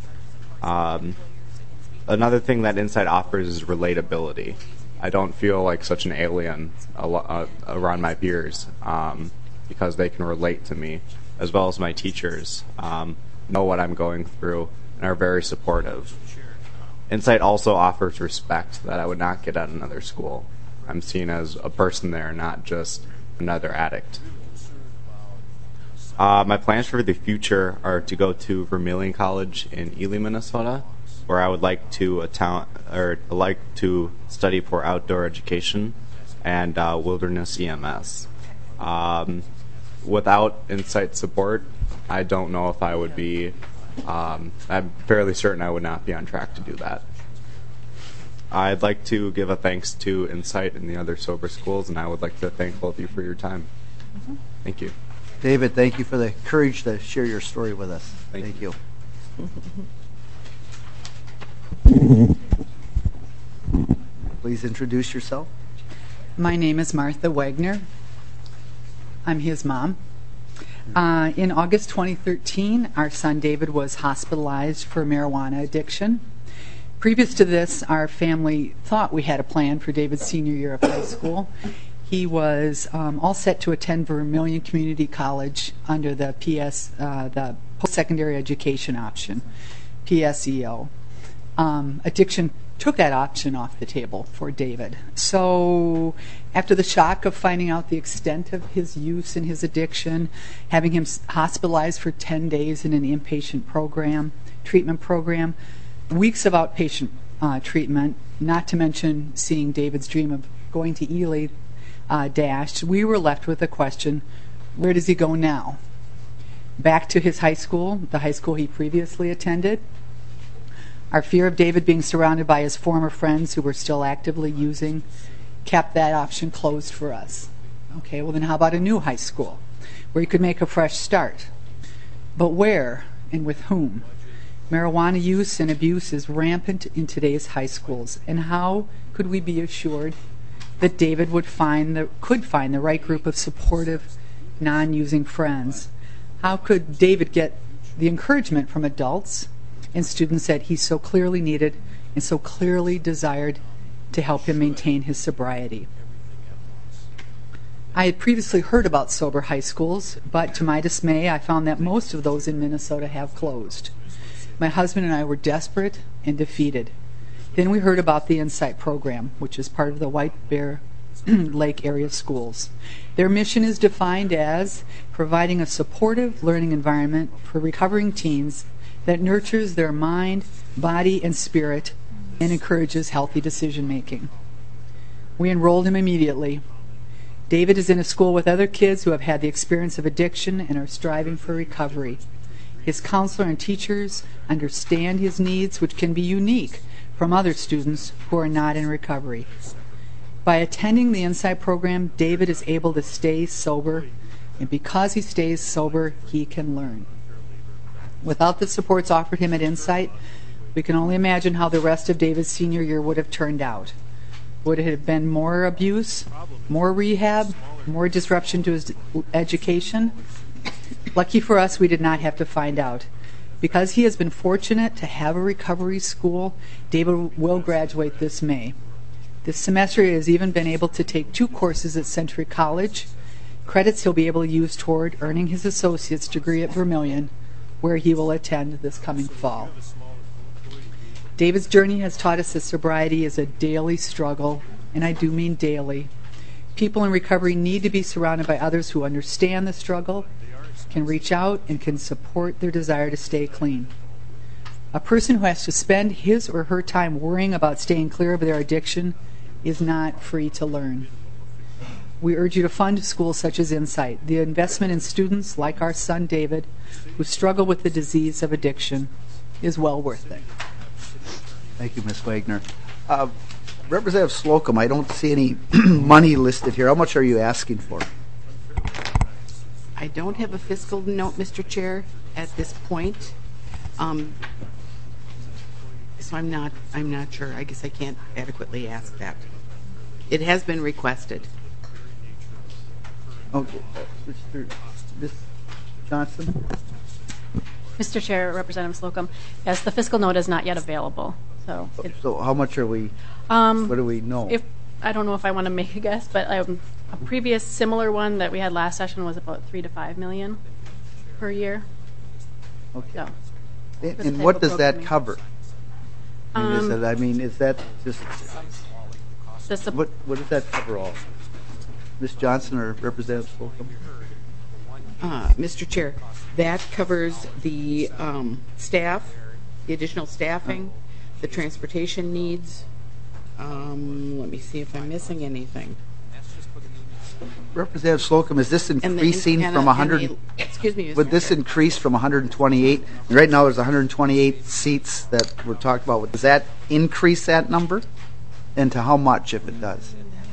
Um, another thing that Insight offers is relatability. I don't feel like such an alien al- uh, around my peers um, because they can relate to me, as well as my teachers um, know what I'm going through and are very supportive. Insight also offers respect that I would not get at another school. I'm seen as a person there, not just another addict. Uh, my plans for the future are to go to Vermilion College in Ely, Minnesota, where I would like to attend, or like to study for outdoor education and uh, wilderness E M S. Um, without Insight support, I don't know if I would be. Um, I'm fairly certain I would not be on track to do that. I'd like to give a thanks to Insight and the other sober schools, and I would like to thank both of you for your time. Mm-hmm. Thank you. David, thank you for the courage to share your story with us. Thank, thank you. you. Please introduce yourself. My name is Martha Wagner. I'm his mom. Uh, in August twenty thirteen, our son David was hospitalized for marijuana addiction. Previous to this, our family thought we had a plan for David's senior year of high school. He was um, all set to attend Vermilion Community College under the P S, uh, the post-secondary education option, P S E O. Um, addiction took that option off the table for David. So after the shock of finding out the extent of his use and his addiction, having him hospitalized for ten days in an inpatient program, treatment program, weeks of outpatient uh, treatment, not to mention seeing David's dream of going to Ely uh, dashed, we were left with the question, where does he go now? Back to his high school, the high school he previously attended. Our fear of David being surrounded by his former friends who were still actively using kept that option closed for us. Okay, well then how about a new high school where he could make a fresh start? But where and with whom? Marijuana use and abuse is rampant in today's high schools, and how could we be assured that David would find the, could find the right group of supportive, non-using friends? How could David get the encouragement from adults and students that he so clearly needed and so clearly desired to help him maintain his sobriety? I had previously heard about sober high schools, but to my dismay, I found that most of those in Minnesota have closed. My husband and I were desperate and defeated. Then we heard about the Insight program, which is part of the White Bear Lake area schools. Their mission is defined as providing a supportive learning environment for recovering teens that nurtures their mind, body, and spirit and encourages healthy decision making. We enrolled him immediately. David is in a school with other kids who have had the experience of addiction and are striving for recovery. His counselor and teachers understand his needs, which can be unique from other students who are not in recovery. By attending the Insight program, David is able to stay sober, and because he stays sober, he can learn. Without the supports offered him at Insight, we can only imagine how the rest of David's senior year would have turned out. Would it have been more abuse, more rehab, more disruption to his education? Lucky for us, we did not have to find out. Because he has been fortunate to have a recovery school, David will graduate this May. This semester he has even been able to take two courses at Century College, credits he'll be able to use toward earning his associate's degree at Vermilion, where he will attend this coming fall. David's journey has taught us that sobriety is a daily struggle, and I do mean daily. People in recovery need to be surrounded by others who understand the struggle, can reach out, and can support their desire to stay clean. A person who has to spend his or her time worrying about staying clear of their addiction is not free to learn. We urge you to fund schools such as Insight. The investment in students like our son David, who struggle with the disease of addiction, is well worth it. Thank you, Miz Wagner. Uh, Representative Slocum, I don't see any money listed here. How much are you asking for? I don't have a fiscal note, Mister Chair, at this point. Um, so I'm not I'm not sure. I guess I can't adequately ask that. It has been requested. Okay. Uh, Mister Miz Johnson? Mister Chair, Representative Slocum, yes, the fiscal note is not yet available. So, it, so how much are we, um, what do we know? If I don't know if I want to make a guess, but um, a previous similar one that we had last session was about three to five million per year. Okay. So, and and what does that cover? I mean, um, is that, I mean, is that just, the what, what does that cover all? Miz Johnson or Representative Slocum? Uh, Mister Chair, that covers the um, staff, the additional staffing, the transportation needs. Um, let me see if I'm missing anything. Representative Slocum, is this And the- increasing and- from and one hundred? the- excuse me, Mister Would this Chair. increase from one hundred twenty-eight? Right now, there's one hundred twenty-eight seats that we're talking about. Does that increase that number? And to how much, if it does?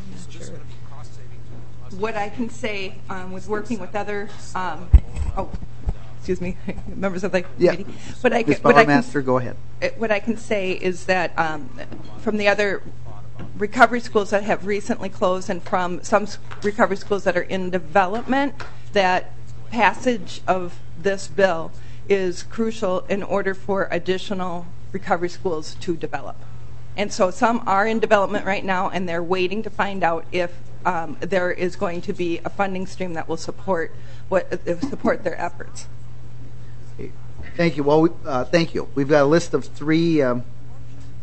What I can say um, with working with other, um, oh, excuse me, members of the Yeah. committee. What I Miz can, what I can, Bauermaster, go ahead. what I can say is that um, from the other recovery schools that have recently closed and from some s- recovery schools that are in development, that passage of this bill is crucial in order for additional recovery schools to develop. And so some are in development right now, and they're waiting to find out if um, there is going to be a funding stream that will support what uh, support their efforts. Thank you. Well, we, uh, thank you. We've got a list of three um,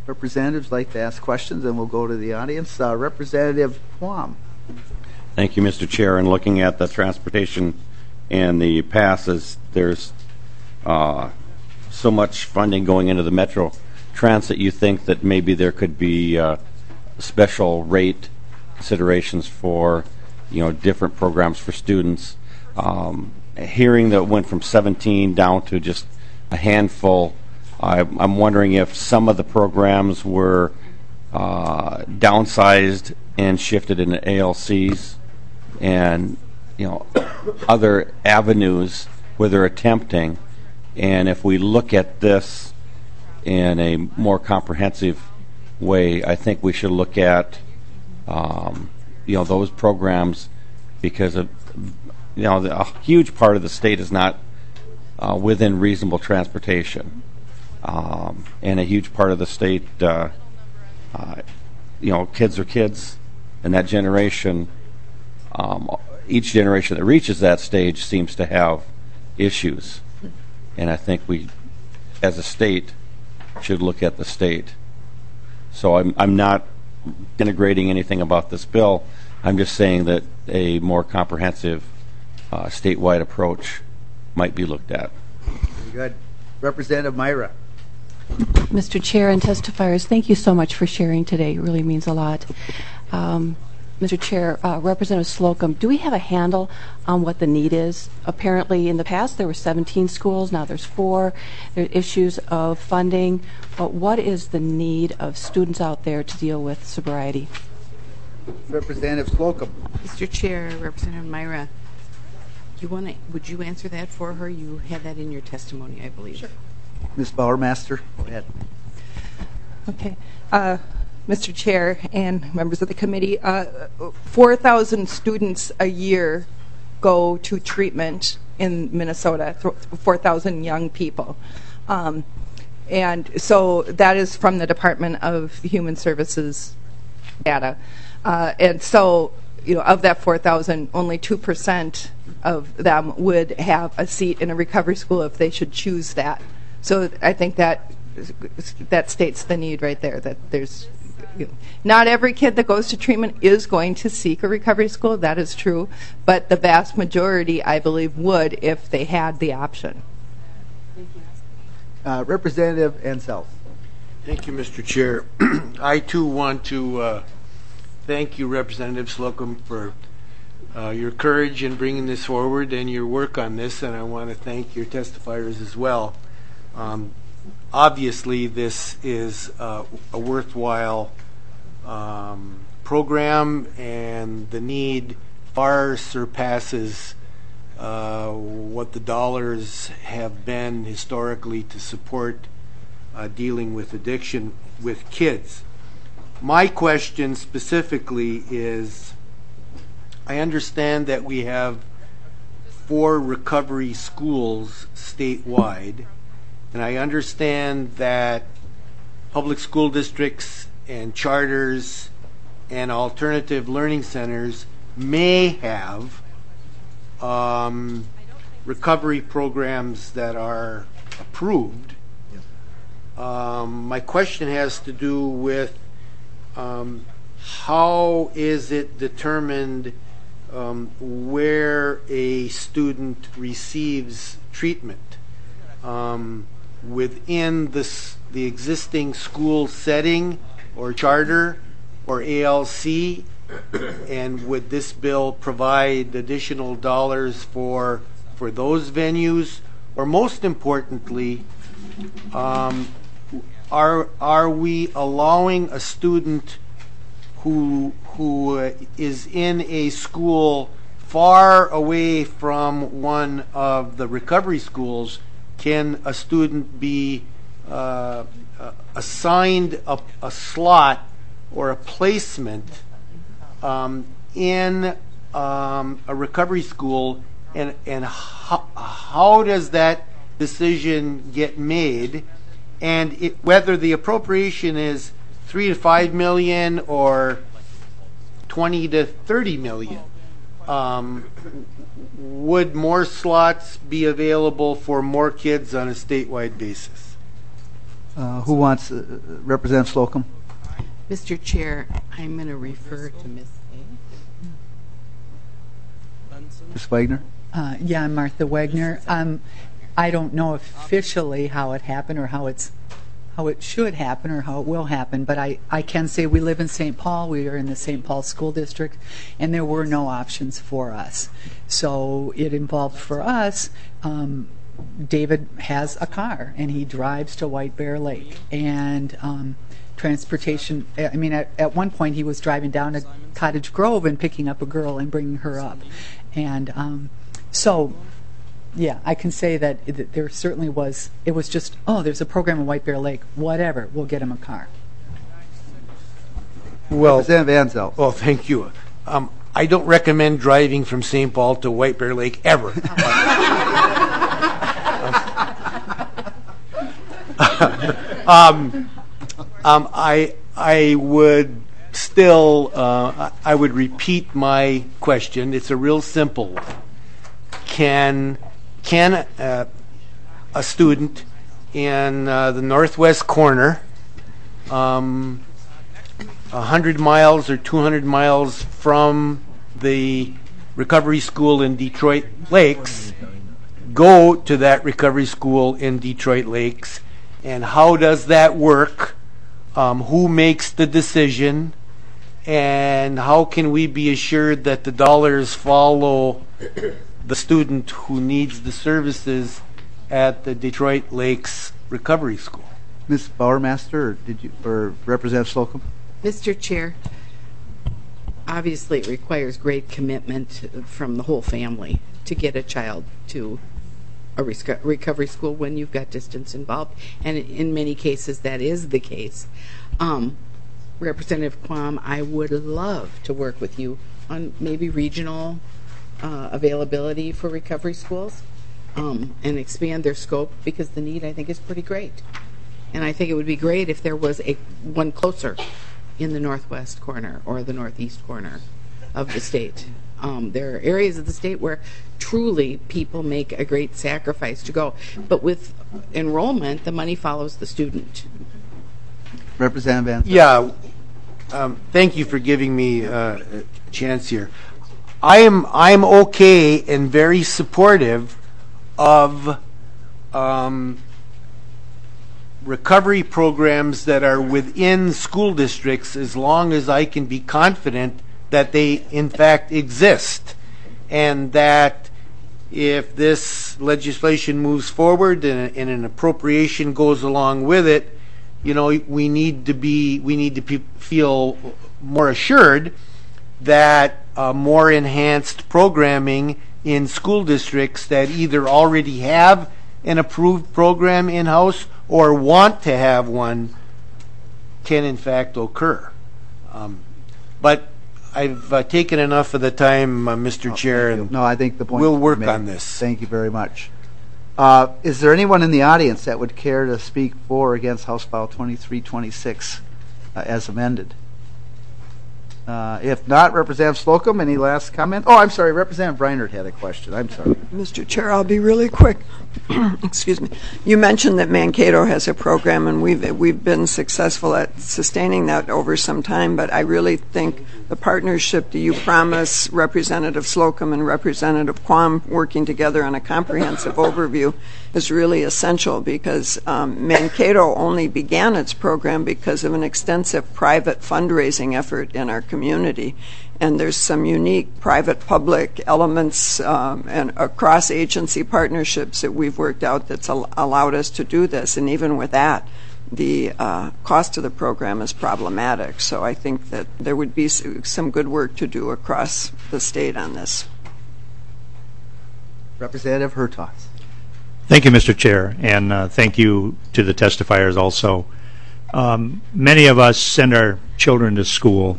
representatives like to ask questions, and we'll go to the audience. Uh, Representative Plum. Thank you, Mister Chair. And looking at the transportation and the passes, there's uh, so much funding going into the Metro Transit. You think that maybe there could be uh, special rate considerations for, you know, different programs for students. Um, hearing that it went from seventeen down to just a handful, I, I'm wondering if some of the programs were uh, downsized and shifted into A L Cs, and you know, other avenues where they're attempting. And if we look at this in a more comprehensive way, I think we should look at um, you know, those programs, because of, you know, the, a huge part of the state is not uh, within reasonable transportation, um, and a huge part of the state, uh, uh, you know, kids are kids, and that generation, um, each generation that reaches that stage seems to have issues, and I think we, as a state, should look at the state. So I'm I'm not denigrating anything about this bill. I'm just saying that a more comprehensive uh, statewide approach might be looked at. Very good. Representative Myra. Mister Chair and testifiers, thank you so much for sharing today. It really means a lot. Um, Mister Chair, uh, Representative Slocum, do we have a handle on what the need is? Apparently, in the past, there were seventeen schools. Now there's four. There are issues of funding. But what is the need of students out there to deal with sobriety? Representative Slocum. Mister Chair, Representative Myra, you want to? Would you answer that for her? You had that in your testimony, I believe. Sure. Miz Bauermaster, go ahead. Okay. Uh, Mister Chair and members of the committee, uh, four thousand students a year go to treatment in Minnesota, four thousand young people. Um, and so that is from the Department of Human Services data. Uh, and so, you know, of that four thousand, only two percent of them would have a seat in a recovery school if they should choose that. So I think that that states the need right there, that there's not every kid that goes to treatment is going to seek a recovery school. That is true. But the vast majority, I believe, would if they had the option. Thank you. Uh, Representative Ansel. Thank you, Mister Chair. I, too, want to uh, thank you, Representative Slocum, for uh, your courage in bringing this forward and your work on this, and I want to thank your testifiers as well. Um, obviously, this is uh, a worthwhile um, program, and the need far surpasses uh, what the dollars have been historically to support uh, dealing with addiction with kids. My question specifically is, I understand that we have four recovery schools statewide, and I understand that public school districts and charters and alternative learning centers may have um, recovery programs that are approved. Um, my question has to do with um, how is it determined um, where a student receives treatment? Um, within this, the existing school setting or charter or A L C, and would this bill provide additional dollars for for those venues? Or most importantly, um, are are we allowing a student who who uh, is in a school far away from one of the recovery schools? Can a student be uh, uh, assigned a, a slot or a placement um, in um, a recovery school, and and how, how does that decision get made, and it, whether the appropriation is three to five million or twenty to thirty million? Um, would more slots be available for more kids on a statewide basis? Uh, who wants, uh, Representative Slocum? Mister Chair, I'm going to refer to Miz Miz Wagner? Uh, yeah, I'm Martha Wagner. Um, I don't know officially how it happened or how it's how it should happen or how it will happen, but I, I can say we live in Saint Paul. We are in the Saint Paul School District, and there were no options for us. So it involved for us, um, David has a car, and he drives to White Bear Lake. And um, transportation, I mean, at, at one point he was driving down to Cottage Grove and picking up a girl and bringing her up. And um, so, yeah, I can say that, it, there certainly was, it was just, oh, there's a program in White Bear Lake, whatever, we'll get him a car. Well, Representative Ansel. Well, thank you. Um, I don't recommend driving from Saint Paul to White Bear Lake ever. um, um, I I would still uh, I would repeat my question. It's a real simple one. Can can uh, a student in uh, the northwest corner, um, a hundred miles or two hundred miles from the recovery school in Detroit Lakes, go to that recovery school in Detroit Lakes, and how does that work? Um, who makes the decision, and how can we be assured that the dollars follow the student who needs the services at the Detroit Lakes Recovery School? Miz Bowermaster, or did you, or Representative Slocum? Mister Chair, obviously it requires great commitment from the whole family to get a child to a recovery school when you've got distance involved, and in many cases that is the case. Um, Representative Quam, I would love to work with you on maybe regional uh, availability for recovery schools um, and expand their scope, because the need, I think, is pretty great. And I think it would be great if there was a one closer in the northwest corner or the northeast corner of the state. Um, there are areas of the state where truly people make a great sacrifice to go. But with enrollment, the money follows the student. Representative Ansel. Yeah. Um, thank you for giving me uh, a chance here. I am I'm okay and very supportive of um, recovery programs that are within school districts, as long as I can be confident that they in fact exist, and that if this legislation moves forward and, and an appropriation goes along with it, you know, we need to be we need to be, feel more assured that uh, more enhanced programming in school districts that either already have an approved program in-house or want to have one can in fact occur. Um, but I've uh, taken enough of the time, uh, Mister Oh, Chair, and no, I think the point we'll work made. on this. Thank you very much. Uh, is there anyone in the audience that would care to speak for or against House File twenty-three twenty-six uh, as amended? Uh, if not, Representative Slocum, any last comment? Oh, I'm sorry, Representative Reinert had a question. I'm sorry. Mister Chair, I'll be really quick. Excuse me. You mentioned that Mankato has a program, and we've we've been successful at sustaining that over some time. But I really think the partnership that you promise, Representative Slocum and Representative Quam, working together on a comprehensive overview, is really essential, because um, Mankato only began its program because of an extensive private fundraising effort in our community. And there's some unique private-public elements um, and across agency partnerships that we've worked out that's al- allowed us to do this. And even with that, the uh, cost of the program is problematic. So I think that there would be s- some good work to do across the state on this. Representative Hertaus. Thank you, Mister Chair, and uh, thank you to the testifiers also. Um, many of us send our children to school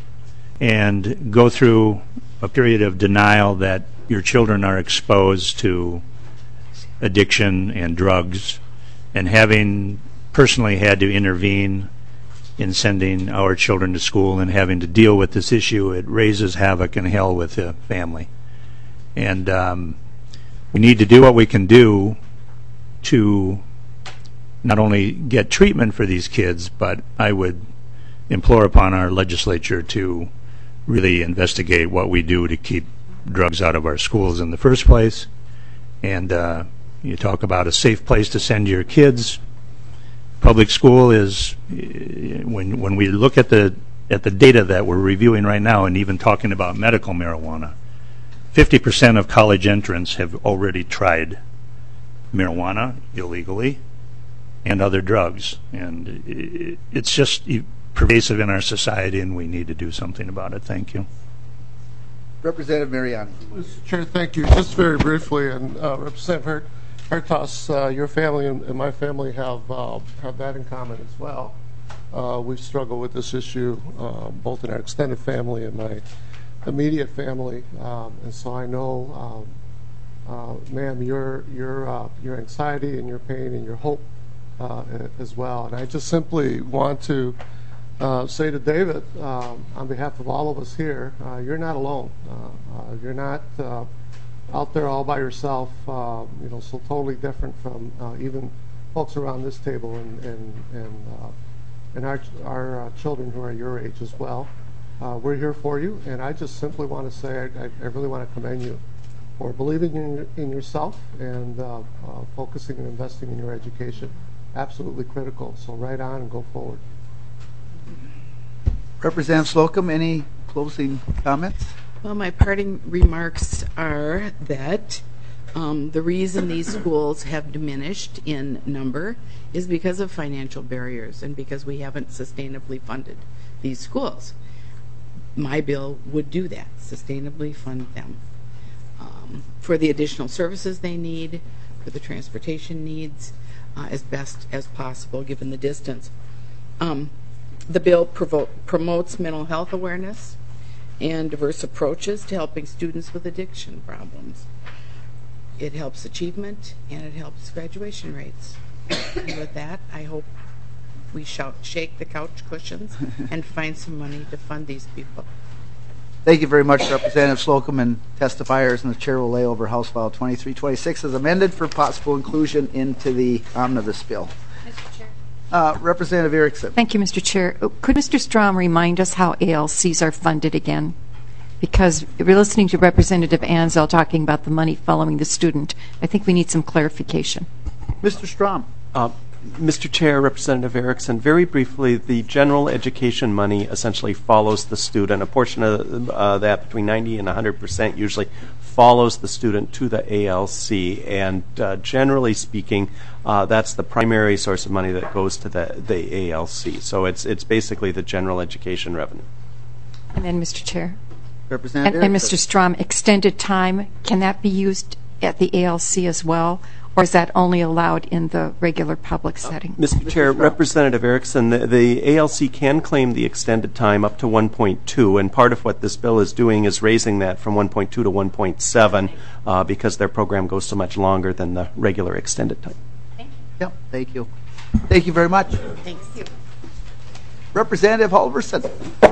and go through a period of denial that your children are exposed to addiction and drugs, and having personally had to intervene in sending our children to school and having to deal with this issue, it raises havoc and hell with the family. And um, we need to do what we can do to not only get treatment for these kids, but I would implore upon our legislature to really investigate what we do to keep drugs out of our schools in the first place. And uh, you talk about a safe place to send your kids. Public school is, when when we look at the at the data that we're reviewing right now, and even talking about medical marijuana, fifty percent of college entrants have already tried marijuana illegally and other drugs, and it, it's just pervasive in our society, and we need to do something about it. Thank you. Representative Mariani. Mister Chair, thank you. Just very briefly, and uh, Representative Hert, Hertas, uh, your family and, and my family have uh, have that in common as well. Uh, we've struggled with this issue uh, both in our extended family and my immediate family, um, and so I know, um, uh, ma'am, your your uh, your anxiety and your pain and your hope uh, as well. And I just simply want to uh, say to David, um, on behalf of all of us here, uh, you're not alone. Uh, uh, you're not uh, out there all by yourself. Uh, you know, so totally different from uh, even folks around this table and and and. Uh, and our, our uh, children who are your age as well. Uh, we're here for you, and I just simply want to say I, I really want to commend you for believing in, in yourself and uh, uh, focusing and investing in your education. Absolutely critical, so right on and go forward. Representative Slocum, any closing comments? Well, my parting remarks are that Um, the reason these schools have diminished in number is because of financial barriers and because we haven't sustainably funded these schools. My bill would do that, sustainably fund them um, for the additional services they need, for the transportation needs, uh, as best as possible given the distance. Um, the bill provo- promotes mental health awareness and diverse approaches to helping students with addiction problems. It helps achievement, and it helps graduation rates. And with that, I hope we shall shake the couch cushions and find some money to fund these people. Thank you very much, Representative Slocum and testifiers, and the chair will lay over House File twenty-three twenty-six as amended for possible inclusion into the omnibus bill. Mister Chair. Uh, Representative Erickson. Thank you, Mister Chair. Could Mister Strom remind us how A L Cs are funded again? Because we're listening to Representative Ansell talking about the money following the student. I think we need some clarification. Mister Strom. Uh, Mister Chair, Representative Erickson, very briefly, the general education money essentially follows the student. A portion of uh, that, between ninety and one hundred percent, usually follows the student to the A L C. And uh, generally speaking, uh, that's the primary source of money that goes to the, the A L C. So it's, it's basically the general education revenue. And then, Mister Chair. Representative and, and Mister Strom, extended time, can that be used at the A L C as well, or is that only allowed in the regular public setting? Uh, Mister Chair, Representative Erickson, the, the A L C can claim the extended time up to one point two, and part of what this bill is doing is raising that from one point two to one point seven uh, because their program goes so much longer than the regular extended time. Thank you. Yep, thank you. Thank you very much. Thanks. Representative Halverson.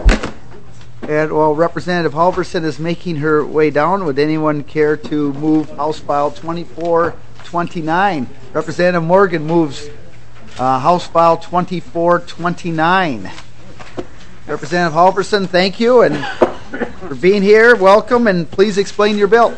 And while Representative Halverson is making her way down, would anyone care to move House File twenty-four twenty-nine? Representative Morgan moves uh, House File twenty-four twenty-nine. Representative Halverson, thank you and for being here. Welcome, and please explain your bill.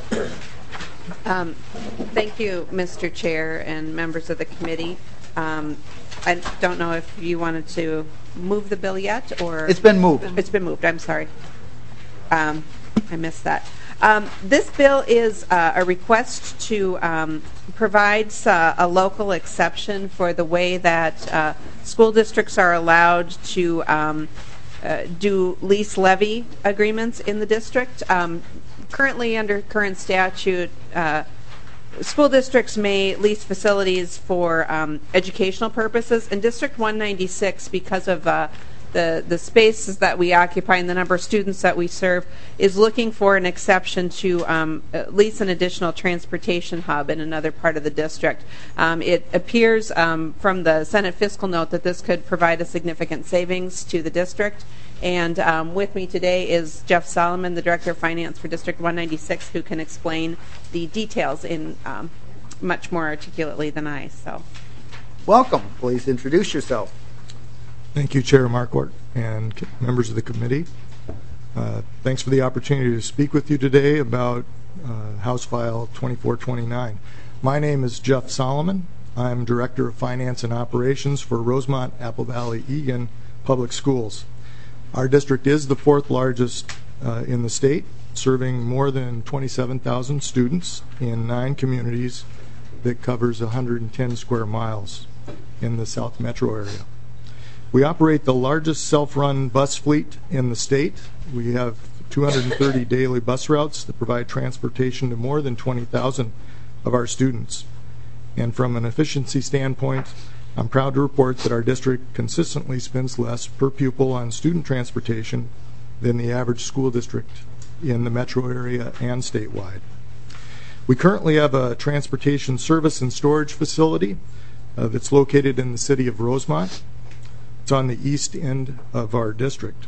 Um, thank you, Mister Chair and members of the committee. Um, I don't know if you wanted to move the bill yet, or it's been moved. It's been moved. I'm sorry. Um, I missed that. Um, this bill is uh, a request to um, provide uh, a local exception for the way that uh, school districts are allowed to um, uh, do lease levy agreements in the district. Um, currently, under current statute, uh, school districts may lease facilities for um, educational purposes. In District one ninety-six, because of uh, the, the spaces that we occupy and the number of students that we serve, is looking for an exception to um, lease an additional transportation hub in another part of the district. Um, it appears um, from the Senate fiscal note that this could provide a significant savings to the district. And um, with me today is Jeff Solomon, the Director of Finance for District one ninety-six, who can explain the details in um, much more articulately than I. So, welcome. Please introduce yourself. Thank you, Chair Marquardt and members of the committee. Uh, thanks for the opportunity to speak with you today about uh, House File twenty-four twenty-nine. My name is Jeff Solomon. I'm Director of Finance and Operations for Rosemont, Apple Valley, Eagan Public Schools. Our district is the fourth largest uh, in the state, serving more than twenty-seven thousand students in nine communities that covers one hundred ten square miles in the South Metro area. We operate the largest self-run bus fleet in the state. We have two hundred thirty daily bus routes that provide transportation to more than twenty thousand of our students. And from an efficiency standpoint, I'm proud to report that our district consistently spends less per pupil on student transportation than the average school district in the metro area and statewide. We currently have a transportation service and storage facility uh, that's located in the city of Rosemont. It's on the east end of our district.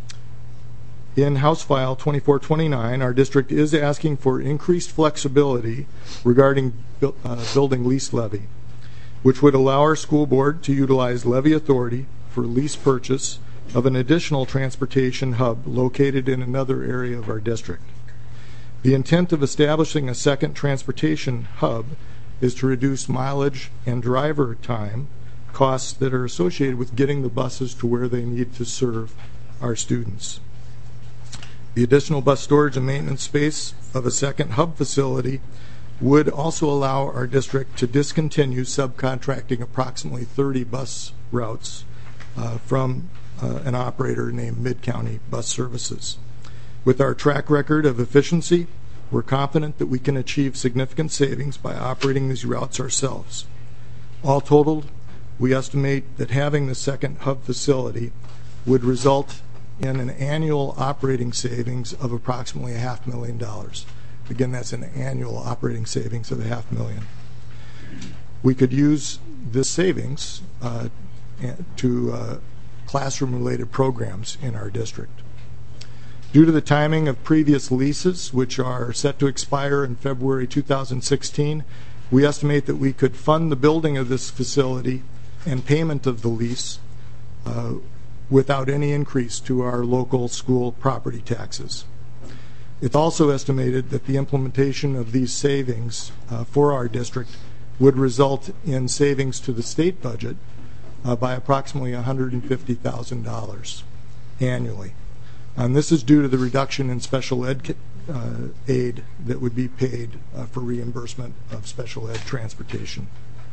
In House File twenty-four twenty-nine, our district is asking for increased flexibility regarding bu uh, building lease levy, which would allow our school board to utilize levy authority for lease purchase of an additional transportation hub located in another area of our district. The intent of establishing a second transportation hub is to reduce mileage and driver time costs that are associated with getting the buses to where they need to serve our students. The additional bus storage and maintenance space of a second hub facility would also allow our district to discontinue subcontracting approximately thirty bus routes uh, from uh, an operator named Mid-County Bus Services. With our track record of efficiency, we're confident that we can achieve significant savings by operating these routes ourselves. All totaled, we estimate that having the second hub facility would result in an annual operating savings of approximately a half million dollars. Again, that's an annual operating savings of a half million. We could use this savings uh, to uh, classroom-related programs in our district. Due to the timing of previous leases, which are set to expire in February two thousand sixteen, we estimate that we could fund the building of this facility and payment of the lease uh, without any increase to our local school property taxes. It's also estimated that the implementation of these savings uh, for our district would result in savings to the state budget uh, by approximately one hundred fifty thousand dollars annually. And this is due to the reduction in special ed uh, aid that would be paid uh, for reimbursement of special ed transportation.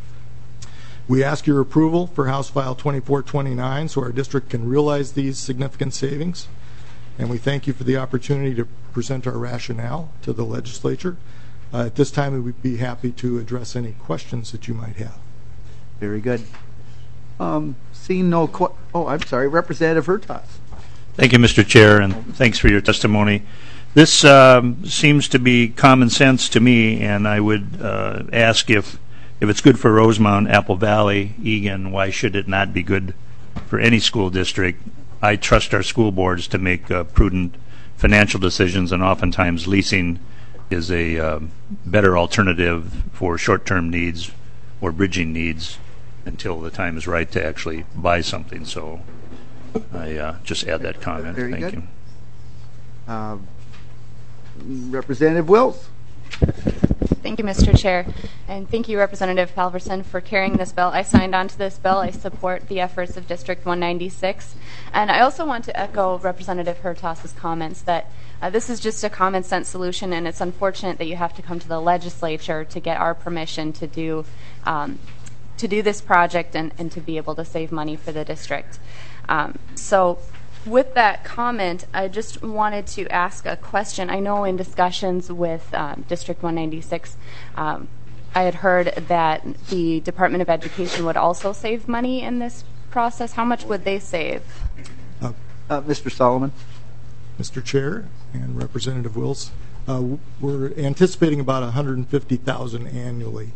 We ask your approval for House File twenty-four twenty-nine so our district can realize these significant savings. And we thank you for the opportunity to present our rationale to the legislature. Uh, at this time, we would be happy to address any questions that you might have. Very good. Um, seeing no qu oh, I'm sorry, Representative Hertaus. Thank you, Mister Chair, and thanks for your testimony. This um, seems to be common sense to me, and I would uh, ask if, if it's good for Rosemont, Apple Valley, Eagan, why should it not be good for any school district? I trust our school boards to make uh, prudent financial decisions, and oftentimes leasing is a uh, better alternative for short-term needs or bridging needs until the time is right to actually buy something. So I uh, just add that comment. Very Thank good. you. Uh, Representative Wills. Thank you, Mister Chair, and thank you, Representative Halverson, for carrying this bill. I signed on to this bill. I support the efforts of District one ninety-six, and I also want to echo Representative Hertaus's comments that uh, this is just a common sense solution, and it's unfortunate that you have to come to the legislature to get our permission to do um, to do this project and, and to be able to save money for the district. Um, so. With that comment, I just wanted to ask a question. I know in discussions with um, District one ninety-six, um, I had heard that the Department of Education would also save money in this process. How much would they save? Uh, uh, Mister Solomon. Mister Chair and Representative Wills, uh, we're anticipating about one hundred fifty thousand dollars annually.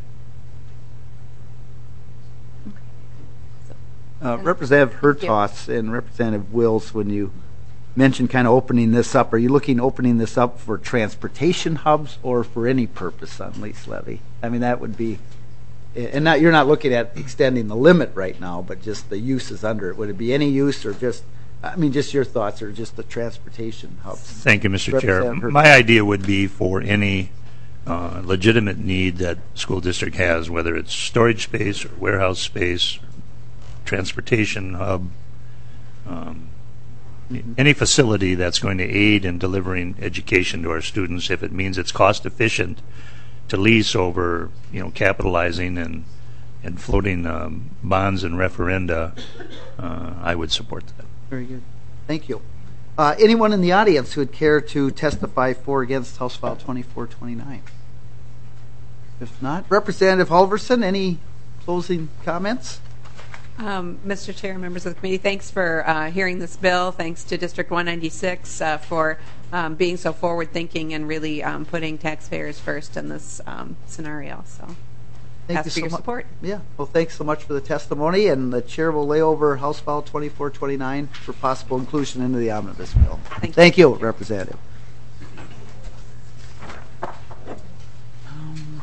Uh, Representative Hertaus and Representative Wills, when you mentioned kind of opening this up, are you looking opening this up for transportation hubs or for any purpose on lease levy? I mean, that would be and not, you're not looking at extending the limit right now, but just the uses under it. Would it be any use or just, I mean, just your thoughts or just the transportation hubs? Thank you, Mister Chair. My idea would be for any uh, legitimate need that school district has, whether it's storage space or warehouse space, transportation hub, um, mm-hmm. any facility that's going to aid in delivering education to our students, if it means it's cost efficient to lease over, you know, capitalizing and and floating um, bonds and referenda, uh, I would support that. Very good. Thank you. Uh, anyone in the audience who would care to testify for or against House File twenty-four twenty-nine? If not, Representative Halverson, any closing comments? Um, Mister Chair, members of the committee, thanks for uh, hearing this bill. Thanks to District one ninety-six uh, for um, being so forward-thinking and really um, putting taxpayers first in this um, scenario. So, Thank ask you for so your mu- support. Yeah. Well, thanks so much for the testimony, and the chair will lay over House File twenty-four twenty-nine for possible inclusion into the omnibus bill. Thank you, Thank you Representative. Um,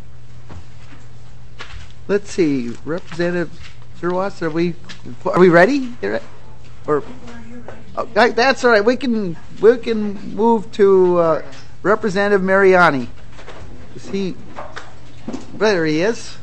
let's see, Representative Zerwas, are we are we ready? Or oh, that's all right. We can we can move to uh, Representative Mariani. Is he? There he is.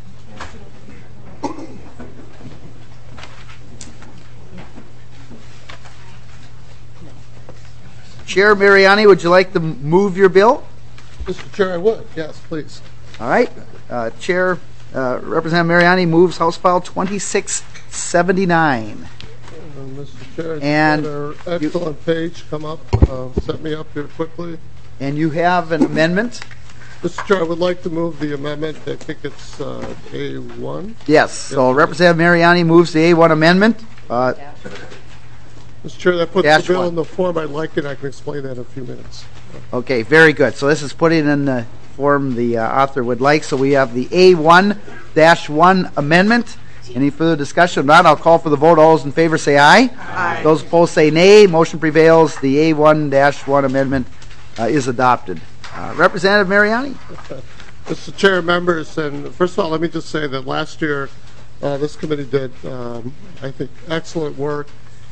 Chair Mariani, would you like to move your bill? Mister Chair, I would. Yes, please. All right. Uh, Chair uh, Representative Mariani moves House File twenty-six seventy-nine. Uh, Mister Chair, and our excellent you, page come up. Uh, set me up here quickly. And you have an amendment? Mister Chair, I would like to move the amendment. I think it's uh, A one. Yes. So Representative Mariani moves the A one amendment. Uh, Mister Chair, that puts the bill one. in the form I like it. I can explain that in a few minutes. Okay, very good. So this is putting in the form the uh, author would like. So we have the A one dash one amendment. Any further discussion? If not, I'll call for the vote. All those in favor say aye. Aye. Those opposed say nay. Motion prevails. The A one dash one amendment uh, is adopted. Uh, Representative Mariani. Mister Chair, members, and first of all, let me just say that last year uh, this committee did, um, I think, excellent work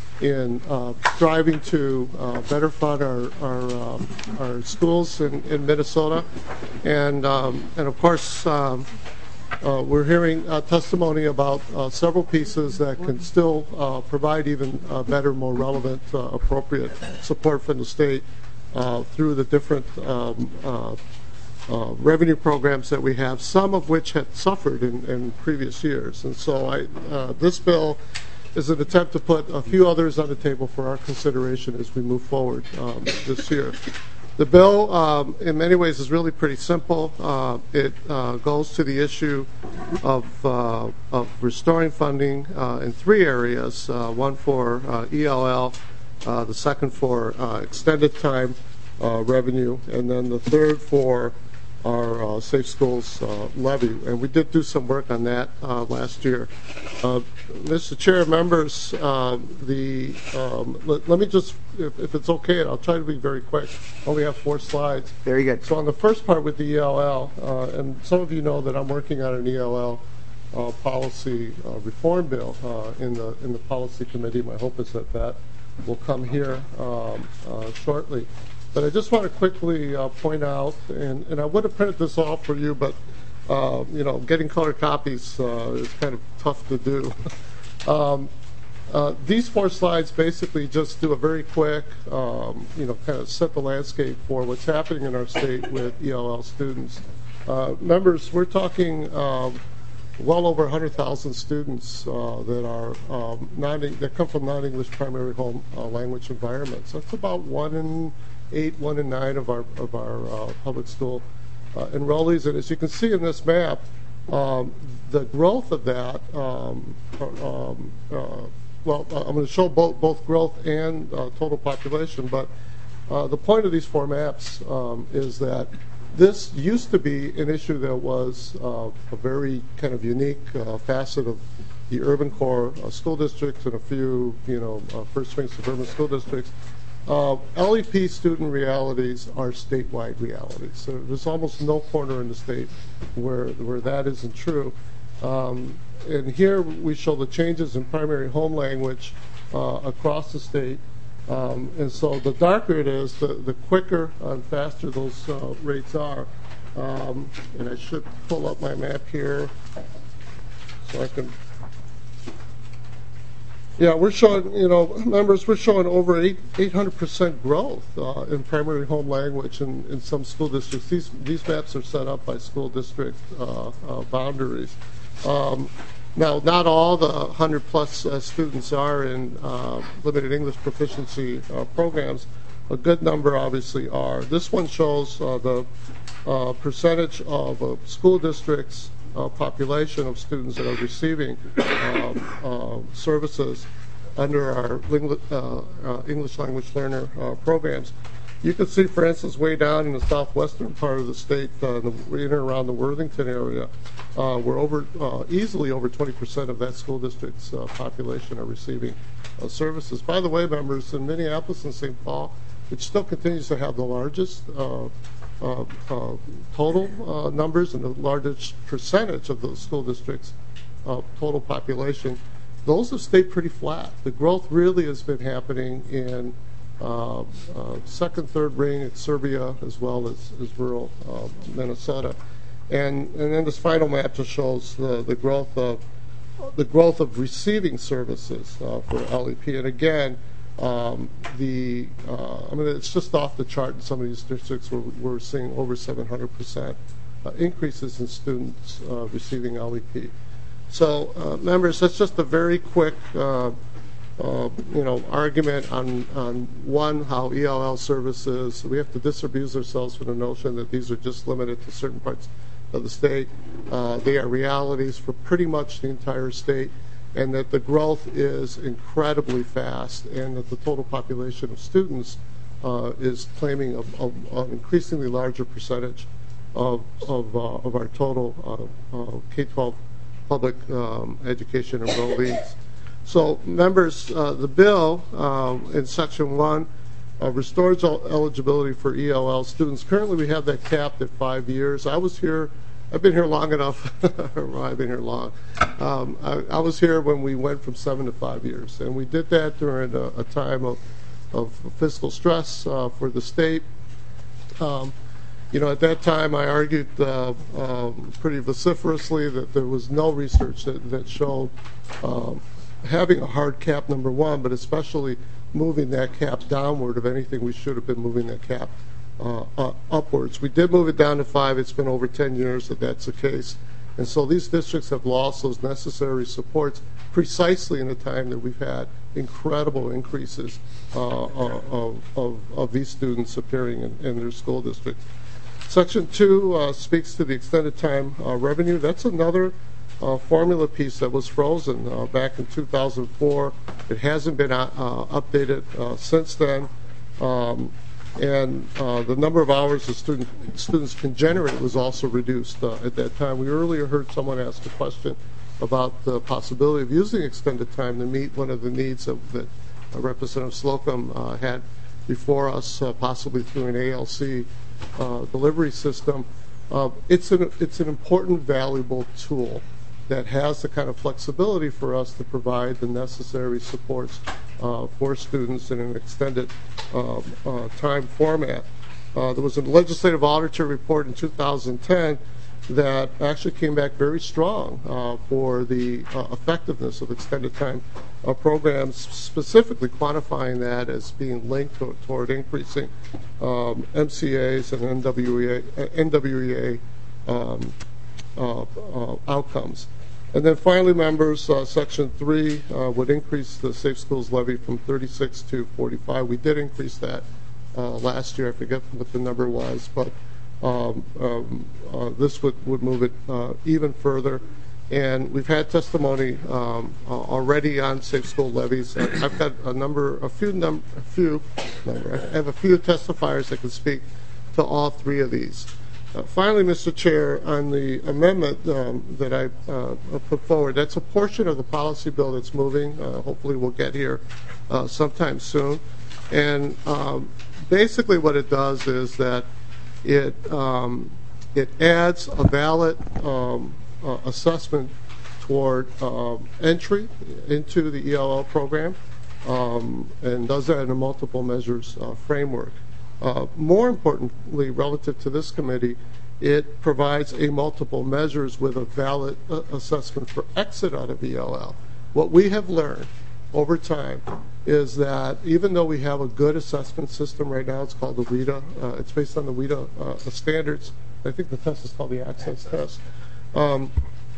in uh, striving to uh, better fund our our, um, our schools in, in Minnesota, and um, and of course um, uh, we're hearing uh, testimony about uh, several pieces that can still uh, provide even uh, better, more relevant, uh, appropriate support from the state. Uh, through the different um, uh, uh, revenue programs that we have, some of which had suffered in, in previous years. And so I, uh, this bill is an attempt to put a few others on the table for our consideration as we move forward um, this year. The bill, um, in many ways, is really pretty simple. Uh, it uh, goes to the issue of, uh, of restoring funding uh, in three areas, uh, one for uh, E L L, Uh, the second for uh, extended time uh, revenue, and then the third for our uh, Safe Schools uh, levy. And we did do some work on that uh, last year. Uh, Mister Chair, members, uh, the um, let, let me just, if, if it's okay, I'll try to be very quick. I only have four slides. Very good. So on the first part with the E L L, uh, and some of you know that I'm working on an E L L uh, policy uh, reform bill uh, in the in the policy committee. My hope is that that will come here um, uh, shortly. But I just want to quickly uh, point out, and, and I would have printed this off for you, but uh, you know, getting color copies uh, is kind of tough to do. um, uh, these four slides basically just do a very quick, um, you know, kind of set the landscape for what's happening in our state with E L L students. Uh, members, we're talking um, well over one hundred thousand students uh, that are um, non that come from non-English primary home uh, language environments. That's about one in eight, one in nine of our of our uh, public school uh, enrollees. And as you can see in this map, um, the growth of that. Um, um, uh, well, I'm going to show both both growth and uh, total population. But uh, the point of these four maps um, is that this used to be an issue that was uh, a very kind of unique uh, facet of the urban core uh, school districts and a few, you know, uh, first-swing suburban school districts. Uh, L E P student realities are statewide realities. So there's almost no corner in the state where where that isn't true. Um, and here we show the changes in primary home language uh, across the state. Um, and so the darker it is, the, the quicker and faster those uh, rates are. Um, and I should pull up my map here so I can. Yeah, we're showing, you know, members, we're showing over eight, 800% growth uh, in primary home language in, in some school districts. These, these maps are set up by school district uh, uh, boundaries. Um, now, not all the one hundred plus uh, students are in uh, limited English proficiency uh, programs. A good number, obviously, are. This one shows uh, the uh, percentage of a school district's Uh, population of students that are receiving um, uh, services under our Lingl- uh, uh, English language learner uh, programs. You can see, for instance, way down in the southwestern part of the state, uh, the, in and around the Worthington area, uh, we're over uh, easily over twenty percent of that school district's uh, population are receiving uh, services. By the way, members, in Minneapolis and Saint Paul, which still continues to have the largest uh, Uh, uh, total uh, numbers and the largest percentage of the school district's uh, total population, those have stayed pretty flat. The growth really has been happening in uh, uh, second, third ring in Serbia as well as, as rural uh, Minnesota. And, and then this final map just shows the, the growth of the growth of receiving services uh, for L E P. And again, Um, the uh, I mean, it's just off the chart in some of these districts where we're seeing over seven hundred percent uh, increases in students uh, receiving L E P. So, uh, members, that's just a very quick, uh, uh, you know, argument on, on one, how E L L services, we have to disabuse ourselves from the notion that these are just limited to certain parts of the state. Uh, they are realities for pretty much the entire state, and that the growth is incredibly fast, and that the total population of students uh, is claiming an increasingly larger percentage of of, uh, of our total uh, uh, K twelve public um, education enrollees. So, members, uh, the bill uh, in Section one uh, restores eligibility for E L L students. Currently, we have that capped at five years. I was here. I've been here long enough. well, I've been here long. Um, I, I was here when we went from seven to five years, and we did that during a, a time of, of fiscal stress uh, for the state. Um, you know, at that time, I argued uh, um, pretty vociferously that there was no research that, that showed um, having a hard cap, number one, but especially moving that cap downward. If anything, we should have been moving that cap Uh, uh, upwards. We did move it down to five. It's been over ten years that that's the case. And so these districts have lost those necessary supports precisely in the time that we've had incredible increases uh, of, of, of these students appearing in, in their school districts. Section two uh, speaks to the extended time uh, revenue. That's another uh, formula piece that was frozen uh, back in two thousand four. It hasn't been uh, updated uh, since then. Um, And uh, the number of hours the student, students can generate was also reduced uh, at that time. We earlier heard someone ask a question about the possibility of using extended time to meet one of the needs of, that uh, Representative Slocum uh, had before us, uh, possibly through an A L C uh, delivery system. Uh, it's, an, it's an important, valuable tool that has the kind of flexibility for us to provide the necessary supports uh, for students in an extended uh, uh, time format. Uh, there was a legislative auditor report in two thousand ten that actually came back very strong uh, for the uh, effectiveness of extended time uh, programs, specifically quantifying that as being linked to, toward increasing um, M C As and N W E A, uh, N W E A um, uh, uh, outcomes. And then finally, members, uh, Section three uh, would increase the Safe Schools levy from thirty-six to forty-five. We did increase that uh, last year. I forget what the number was, but um, um, uh, this would, would move it uh, even further. And we've had testimony um, uh, already on Safe School levies. I've got a number, a few, num a few, number, I have a few testifiers that can speak to all three of these. Uh, finally, Mister Chair, on the amendment um, that I uh, put forward, that's a portion of the policy bill that's moving. Uh, hopefully we'll get here uh, sometime soon. And um, basically what it does is that it, um, it adds a valid um, uh, assessment toward um, entry into the E L L program, um, and does that in a multiple measures uh, framework. Uh, more importantly, relative to this committee, it provides a multiple measures with a valid uh, assessment for exit out of E L L. What we have learned over time is that even though we have a good assessment system right now, it's called the WIDA, uh, it's based on the WIDA uh, standards. I think the test is called the Access Test. Um,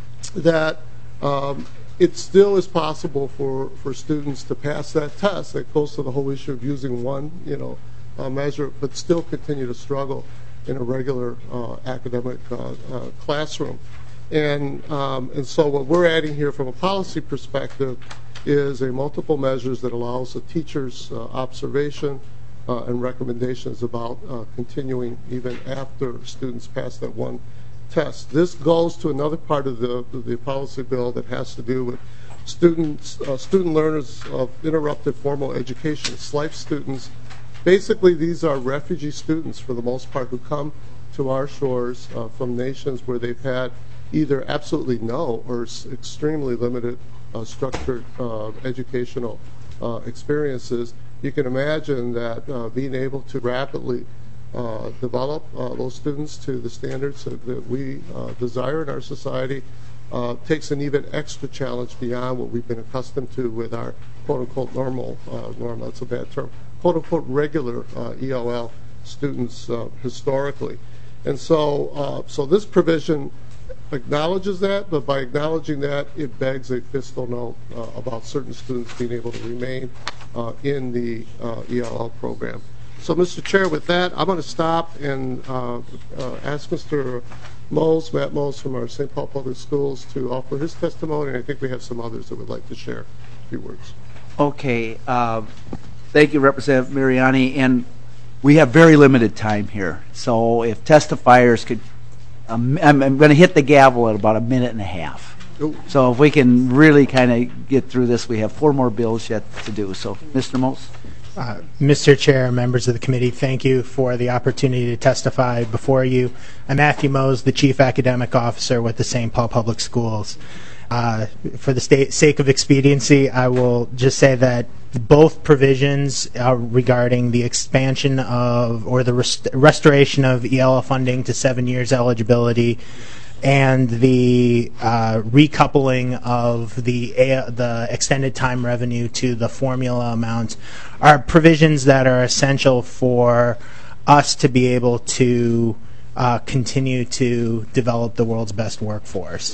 that um, it still is possible for, for students to pass that test. That goes to the whole issue of using one, you know, uh, measure, but still continue to struggle in a regular uh, academic uh, uh, classroom. And, um, and so what we're adding here from a policy perspective is a multiple measures that allows the teacher's uh, observation uh, and recommendations about uh, continuing even after students pass that one test. This goes to another part of the, the policy bill that has to do with students, uh, student learners of interrupted formal education, S L I F E students. Basically, these are refugee students, for the most part, who come to our shores uh, from nations where they've had either absolutely no or extremely limited uh, structured uh, educational uh, experiences. You can imagine that uh, being able to rapidly uh, develop uh, those students to the standards that, that we uh, desire in our society uh, takes an even extra challenge beyond what we've been accustomed to with our quote-unquote normal, uh, normal, that's a bad term, quote-unquote regular uh, E L L students uh, historically. And so, uh, so this provision acknowledges that, but by acknowledging that, it begs a fiscal note uh, about certain students being able to remain uh, in the uh, E L L program. So, Mister Chair, with that, I'm going to stop and uh, uh, ask Mister Moles, Matt Moles from our Saint Paul Public Schools, to offer his testimony, and I think we have some others that would like to share a few words. Okay. Uh, thank you, Representative Mariani. And we have very limited time here. So if testifiers could, um, I'm, I'm going to hit the gavel at about a minute and a half. Ooh. So if we can really kind of get through this, we have four more bills yet to do. So, Mister Moles. Uh, Mister Chair, members of the committee, thank you for the opportunity to testify before you. I'm Matthew Mose, the Chief Academic Officer with the Saint Paul Public Schools. Uh, for the state, sake of expediency, I will just say that both provisions uh, regarding the expansion of or the rest restoration of E L L funding to seven years eligibility and the uh, recoupling of the A the extended time revenue to the formula amount are provisions that are essential for us to be able to uh, continue to develop the world's best workforce.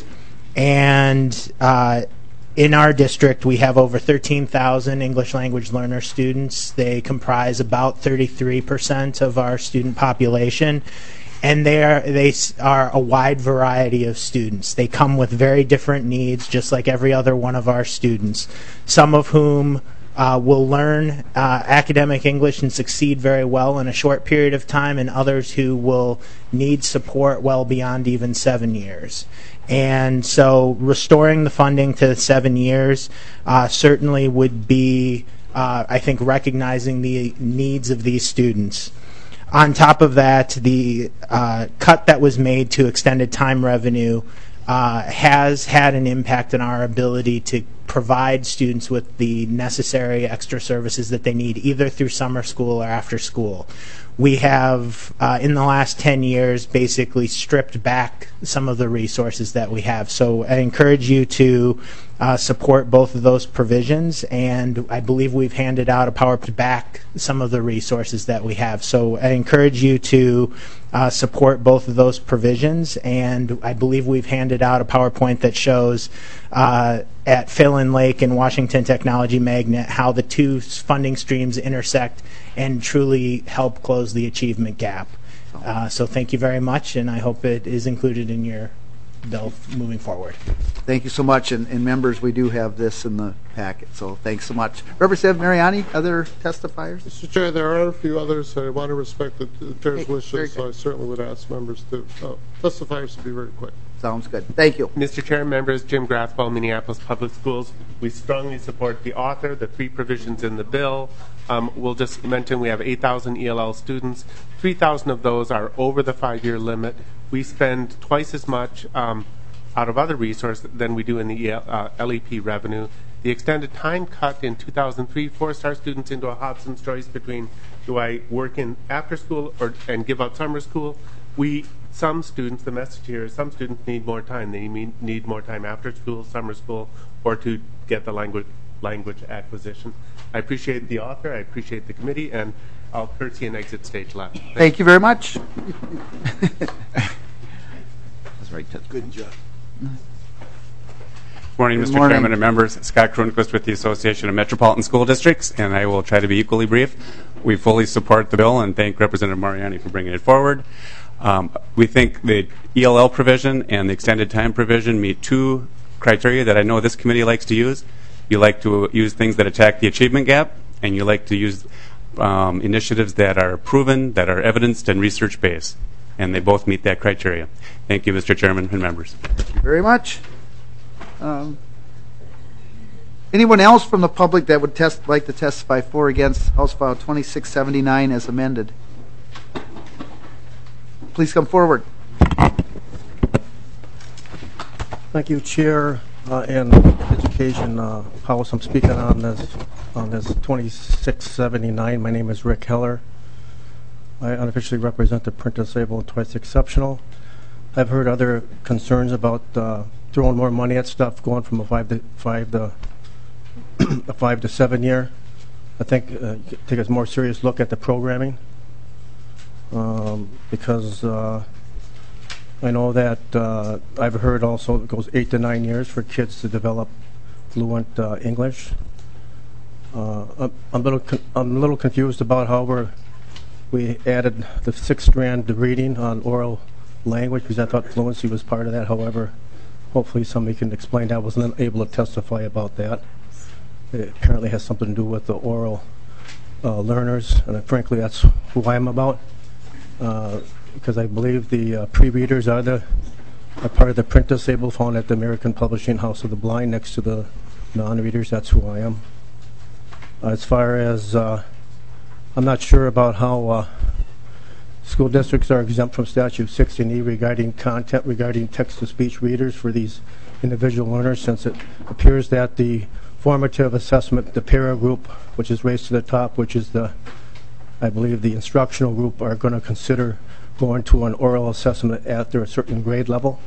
And uh, in our district, we have over thirteen thousand English language learner students. They comprise about thirty-three percent of our student population. And they are, they are a wide variety of students. They come with very different needs, just like every other one of our students, some of whom uh, will learn uh, academic English and succeed very well in a short period of time, and others who will need support well beyond even seven years. And so restoring the funding to seven years uh, certainly would be, uh, I think, recognizing the needs of these students. On top of that, the uh, cut that was made to extended time revenue uh, has had an impact on our ability to provide students with the necessary extra services that they need, either through summer school or after school. We have, uh, in the last ten years, basically stripped back some of the resources that we have. So I encourage you to uh, support both of those provisions, and I believe we've handed out a power to back some of the resources that we have. So I encourage you to uh, support both of those provisions, and I believe we've handed out a PowerPoint that shows uh, at Phelan Lake and Washington Technology Magnet how the two funding streams intersect and truly help close the achievement gap. Uh, so thank you very much, and I hope it is included in your bill moving forward. Thank you so much, and, and members, we do have this in the packet, so thanks so much. Representative Mariani, other testifiers? Mister Chair, there are a few others. I want to respect the, the Chair's Hey, wishes, so I certainly would ask members to, uh, testifiers to be very quick. Sounds good. Thank you. Mister Chair, members, Jim Grathwell, Minneapolis Public Schools. We strongly support the author, the three provisions in the bill. Um, we'll just mention we have eight thousand E L L students. three thousand of those are over the five-year limit. We spend twice as much um, out of other resources than we do in the uh, L E P revenue. The extended time cut in two thousand three forced our students into a Hobson's choice between do I work in after school or and give up summer school. We some students, the message here is some students need more time. They need, need more time after school, summer school, or to get the language language acquisition. I appreciate the author, I appreciate the committee, and I'll curtsy and exit stage left. Thank, Thank you very much. That's right. Good job. Good morning, Good Mister morning. Chairman and members. Scott Cronquist with the Association of Metropolitan School Districts, and I will try to be equally brief. We fully support the bill and thank Representative Mariani for bringing it forward. Um, we think the E L L provision and the extended time provision meet two criteria that I know this committee likes to use. You like to use things that attack the achievement gap, and you like to use um, initiatives that are proven, that are evidenced and research-based, and they both meet that criteria. Thank you, Mister Chairman and members. Thank you very much. Um, anyone else from the public that would test, like to testify for or against House File twenty-six seventy-nine as amended? Please come forward. Thank you, Chair uh, and Education uh, House. I'm speaking on this on this twenty-six seventy-nine. My name is Rick Heller. I unofficially represent the print disabled and twice exceptional. I've heard other concerns about uh, throwing more money at stuff, going from a five to five to a five to seven year. I think uh, take a more serious look at the programming um, because uh, I know that uh, I've heard also it goes eight to nine years for kids to develop fluent uh, English. Uh, I'm, I'm a little con- I'm a little confused about how we're we added the sixth strand to reading on oral language because I thought fluency was part of that. However, hopefully somebody can explain that. I wasn't able to testify about that. It apparently has something to do with the oral uh, learners, and uh, frankly, that's who I'm about. Uh, because I believe the uh, pre-readers are the are part of the print disabled found at the American Publishing House of the Blind next to the non-readers. That's who I am. Uh, as far as uh, I'm not sure about how uh, school districts are exempt from Statute sixteen E regarding content regarding text-to-speech readers for these individual learners, since it appears that the formative assessment, the para group, which is raised to the top, which is the, I believe, the instructional group, are going to consider going to an oral assessment after a certain grade level.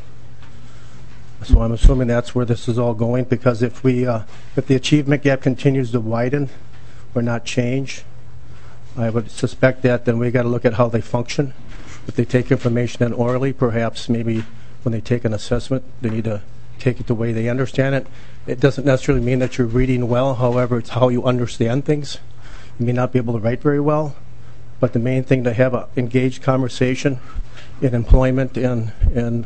So I'm assuming that's where this is all going, because if we, uh, if the achievement gap continues to widen or not change, I would suspect that then we got to look at how they function. If they take information in orally, perhaps maybe when they take an assessment, they need to take it the way they understand it. It doesn't necessarily mean that you're reading well. However, it's how you understand things. You may not be able to write very well, but the main thing to have an engaged conversation in employment and and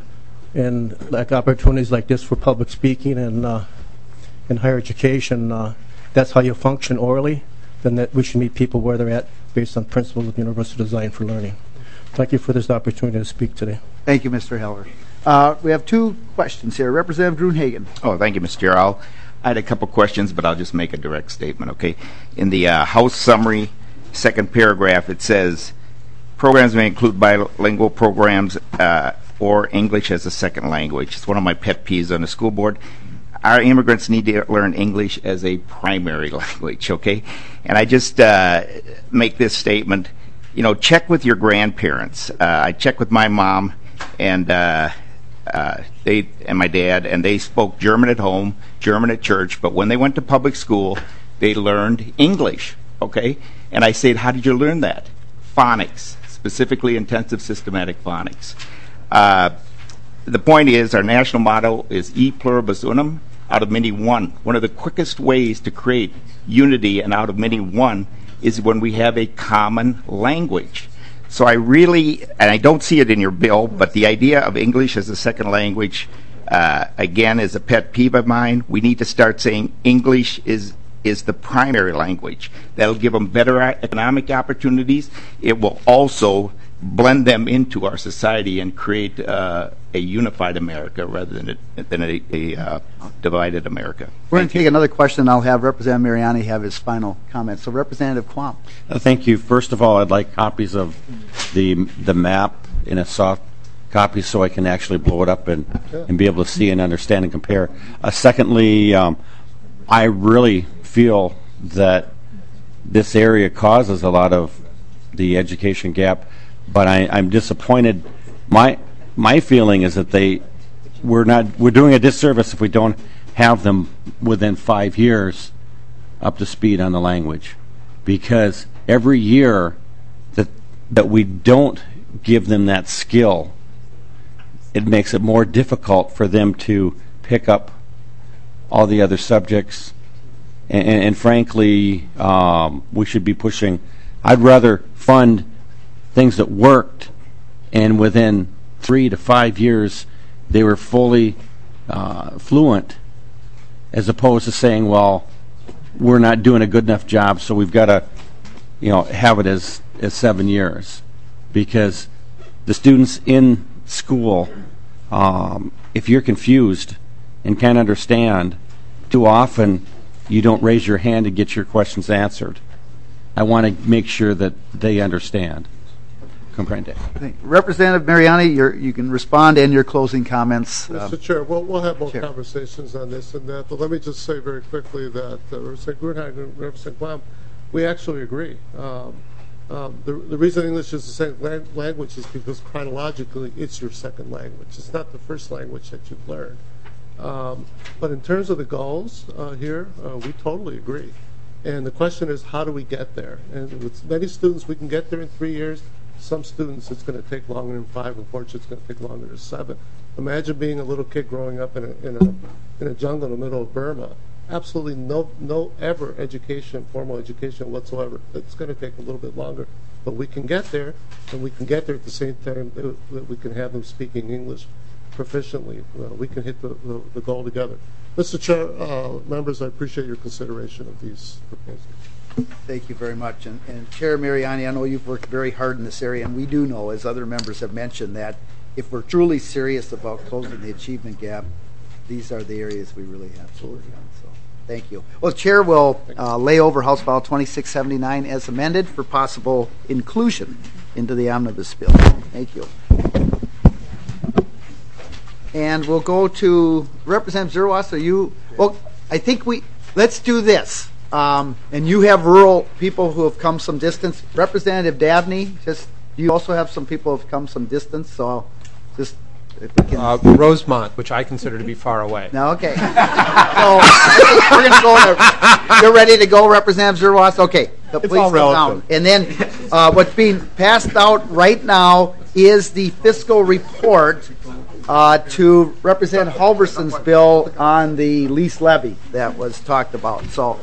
and like opportunities like this for public speaking and uh, in higher education, uh, that's how you function orally. Then that we should meet people where they're at based on principles of universal design for learning. Thank you for this opportunity to speak today. Thank you, Mister Heller. Uh, we have two questions here. Representative Gruenhagen. Oh, thank you, Mister Chair. I'll, I had a couple questions, but I'll just make a direct statement, okay? In the uh, House summary, second paragraph, it says, programs may include bilingual programs uh, or English as a second language. It's one of my pet peeves on the school board. Our immigrants need to learn English as a primary language, okay? And I just uh, make this statement, you know, check with your grandparents. Uh, I checked with my mom and uh, uh, they and my dad, and they spoke German at home, German at church, but when they went to public school, they learned English, okay? And I said, how did you learn that? Phonics, specifically intensive systematic phonics. Uh, the point is, our national motto is E pluribus unum, out of many one. One of the quickest ways to create unity and out of many one is when we have a common language. So I really, and I don't see it in your bill, but the idea of English as a second language, uh, again, is a pet peeve of mine. We need to start saying English is is the primary language. That'll give them better economic opportunities. It will also blend them into our society and create uh, a unified America rather than a, than a, a uh, divided America. We're going to take another question. I'll have Representative Mariani have his final comments. So, Representative Quam. Uh, thank you. First of all, I'd like copies of the the map in a soft copies so I can actually blow it up and, and be able to see and understand and compare. Uh, secondly, um, I really feel that this area causes a lot of the education gap, but I, I'm disappointed. My my feeling is that they we're not we're doing a disservice if we don't have them within five years up to speed on the language, because every year that that we don't give them that skill, it makes it more difficult for them to pick up all the other subjects. And, and, and frankly, um, we should be pushing. I'd rather fund things that worked, and within three to five years they were fully uh, fluent, as opposed to saying, well, we're not doing a good enough job, so we've got to, you know, have it as, as seven years. Because the students in school, um, if you're confused and can't understand, too often you don't raise your hand to get your questions answered. I want to make sure that they understand. Comprende. Representative Mariani, you're, you can respond and your closing comments. Mister Uh, Chair, we'll, we'll have more Chair. conversations on this and that, but let me just say very quickly that uh, Representative Gruenhagen and Representative Guam, we actually agree. Um, um, the, the reason English is the second lang- language is because chronologically it's your second language. It's not the first language that you've learned. Um, but in terms of the goals uh, here, uh, we totally agree. And the question is, how do we get there? And with many students, we can get there in three years. Some students, it's going to take longer than five. Unfortunately, it's going to take longer than seven. Imagine being a little kid growing up in a, in a, in a jungle in the middle of Burma. Absolutely no, no ever education, formal education whatsoever. It's going to take a little bit longer. But we can get there, and we can get there at the same time that we can have them speaking English proficiently. Uh, we can hit the, the, the goal together. Mister Chair, uh, members, I appreciate your consideration of these proposals. Thank you very much. And, and Chair Mariani, I know you've worked very hard in this area, and we do know, as other members have mentioned, that if we're truly serious about closing the achievement gap, these are the areas we really have to work on. So, thank you. Well, Chair will uh, lay over House File twenty-six seventy-nine as amended for possible inclusion into the omnibus bill. Thank you. And we'll go to Representative Zerwas. Are you? Well, I think we let's do this. Um, and you have rural people who have come some distance. Representative Dabney, just you also have some people who have come some distance. So I'll just if we can. Uh, Rosemont, which I consider to be far away. No, okay. So I think we're going to go. To, you're ready to go, Representative Zerwas? Okay. So It's please all sit relative. down. And then uh, what's being passed out right now is the fiscal report uh, to Representative Halverson's bill on the lease levy that was talked about. So.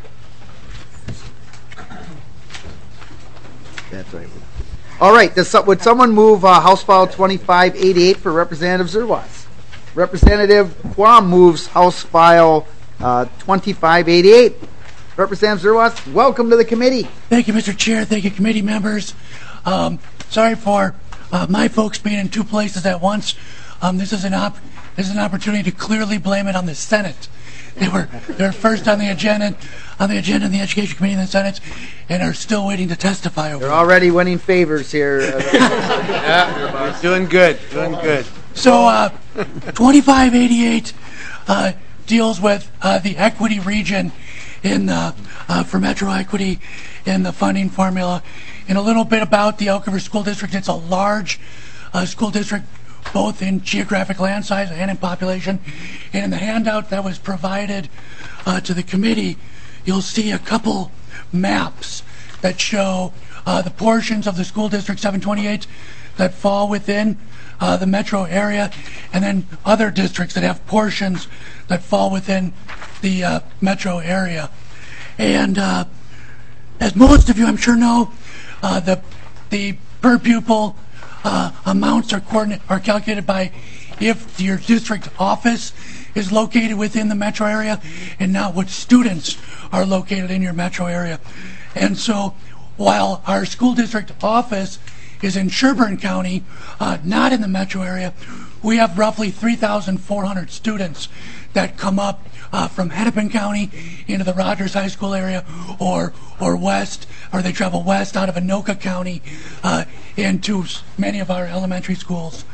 That's right. All right. Does, would someone move uh, House File twenty-five eighty-eight for Representative Zerwas? Representative Quam moves House File uh, twenty-five eighty-eight. Representative Zerwas, welcome to the committee. Thank you, Mister Chair. Thank you, committee members. Um, sorry for uh, my folks being in two places at once. Um, this is an op- this is an opportunity to clearly blame it on the Senate. They were they were first on the agenda on the agenda in the Education Committee in the Senate, and are still waiting to testify over. They're already winning favors here. Yeah, you're doing good, doing good. So, uh, twenty-five eighty-eight uh, deals with uh, the equity region in uh, uh, for Metro Equity in the funding formula, and a little bit about the Elk River School District. It's a large uh, school district, both in geographic land size and in population. And in the handout that was provided uh, to the committee, you'll see a couple maps that show uh, the portions of the school district seven twenty-eight that fall within uh, the metro area, and then other districts that have portions that fall within the uh, metro area. And uh, as most of you I'm sure know, uh, the the per pupil Uh, amounts are coordinate are calculated by if your district office is located within the metro area and not what students are located in your metro area. And so while our school district office is in Sherburne County, uh, not in the metro area, we have roughly three thousand four hundred students that come up uh, from Hennepin County into the Rogers High School area, or or west, or they travel west out of Anoka County uh, into many of our elementary schools.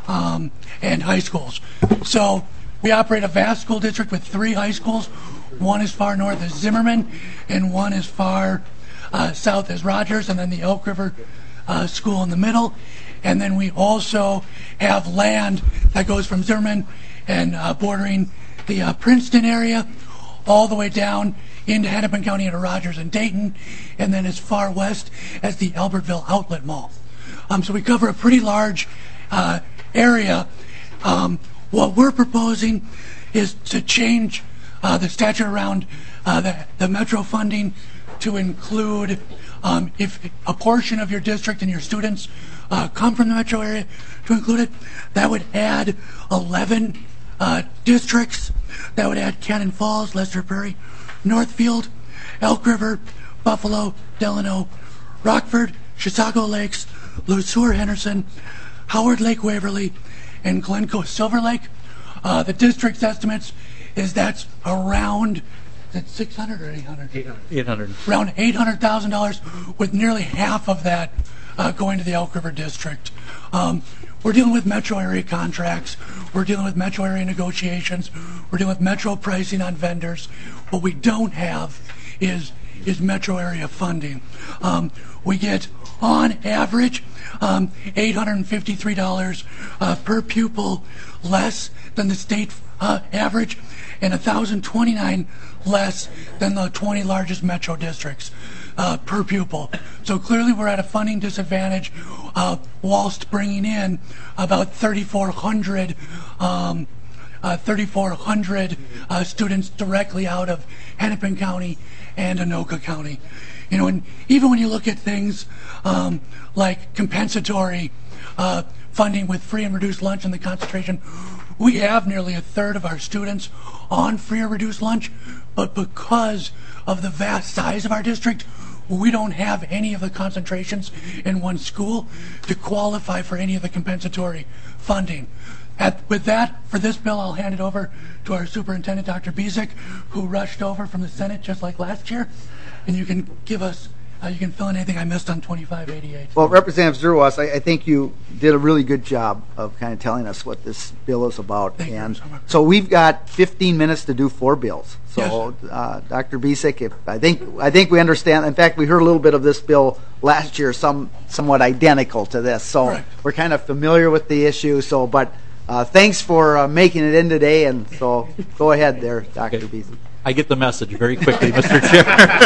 um, and high schools. So we operate a vast school district with three high schools. One as far north as Zimmerman, and one as far uh, south as Rogers, and then the Elk River uh, School in the middle. And then we also have land that goes from Zimmerman and uh, bordering the uh, Princeton area all the way down into Hennepin County, into Rogers and Dayton, and then as far west as the Albertville Outlet Mall. Um, so we cover a pretty large uh, area. Um, what we're proposing is to change uh, the statute around uh, the, the metro funding to include um, if a portion of your district and your students uh, come from the metro area, to include it. That would add eleven uh, districts. That would add Cannon Falls, Lester Prairie, Northfield, Elk River, Buffalo, Delano, Rockford, Chisago Lakes, Le Sueur, Henderson, Howard Lake, Waverly, and Glencoe Silver Lake. Uh, the district's estimates is that's around, is it six hundred or eight hundred? eight hundred. Around eight hundred thousand dollars, with nearly half of that uh, going to the Elk River district. Um, we're dealing with metro area contracts. We're dealing with metro area negotiations. We're dealing with metro pricing on vendors. What we don't have is is metro area funding. Um, we get, on average, um, eight hundred fifty-three dollars uh, per pupil less than the state uh, average, and one thousand twenty-nine dollars less than the twenty largest metro districts uh, per pupil. So clearly we're at a funding disadvantage uh, whilst bringing in about thirty-four hundred um, uh, thirty-four hundred uh, students directly out of Hennepin County and Anoka County. You know, and even when you look at things um, like compensatory uh, funding with free and reduced lunch and the concentration, we have nearly a third of our students on free or reduced lunch, but because of the vast size of our district, we don't have any of the concentrations in one school to qualify for any of the compensatory funding. At, with that, for this bill, I'll hand it over to our superintendent, Doctor Bezic, who rushed over from the Senate just like last year, and you can give us, uh, you can fill in anything I missed on twenty-five eighty-eight. Well, Representative Zerwas, I, I think you did a really good job of kind of telling us what this bill is about. Thank and you so much. So we've got fifteen minutes to do four bills. So, yes. uh, Doctor Bezic, if I think I think we understand. In fact, we heard a little bit of this bill last year, some somewhat identical to this. So Correct. We're kind of familiar with the issue. So, but uh, thanks for uh, making it in today. And so, go ahead there, Doctor Okay. Bezic. I get the message very quickly, Mister Chair.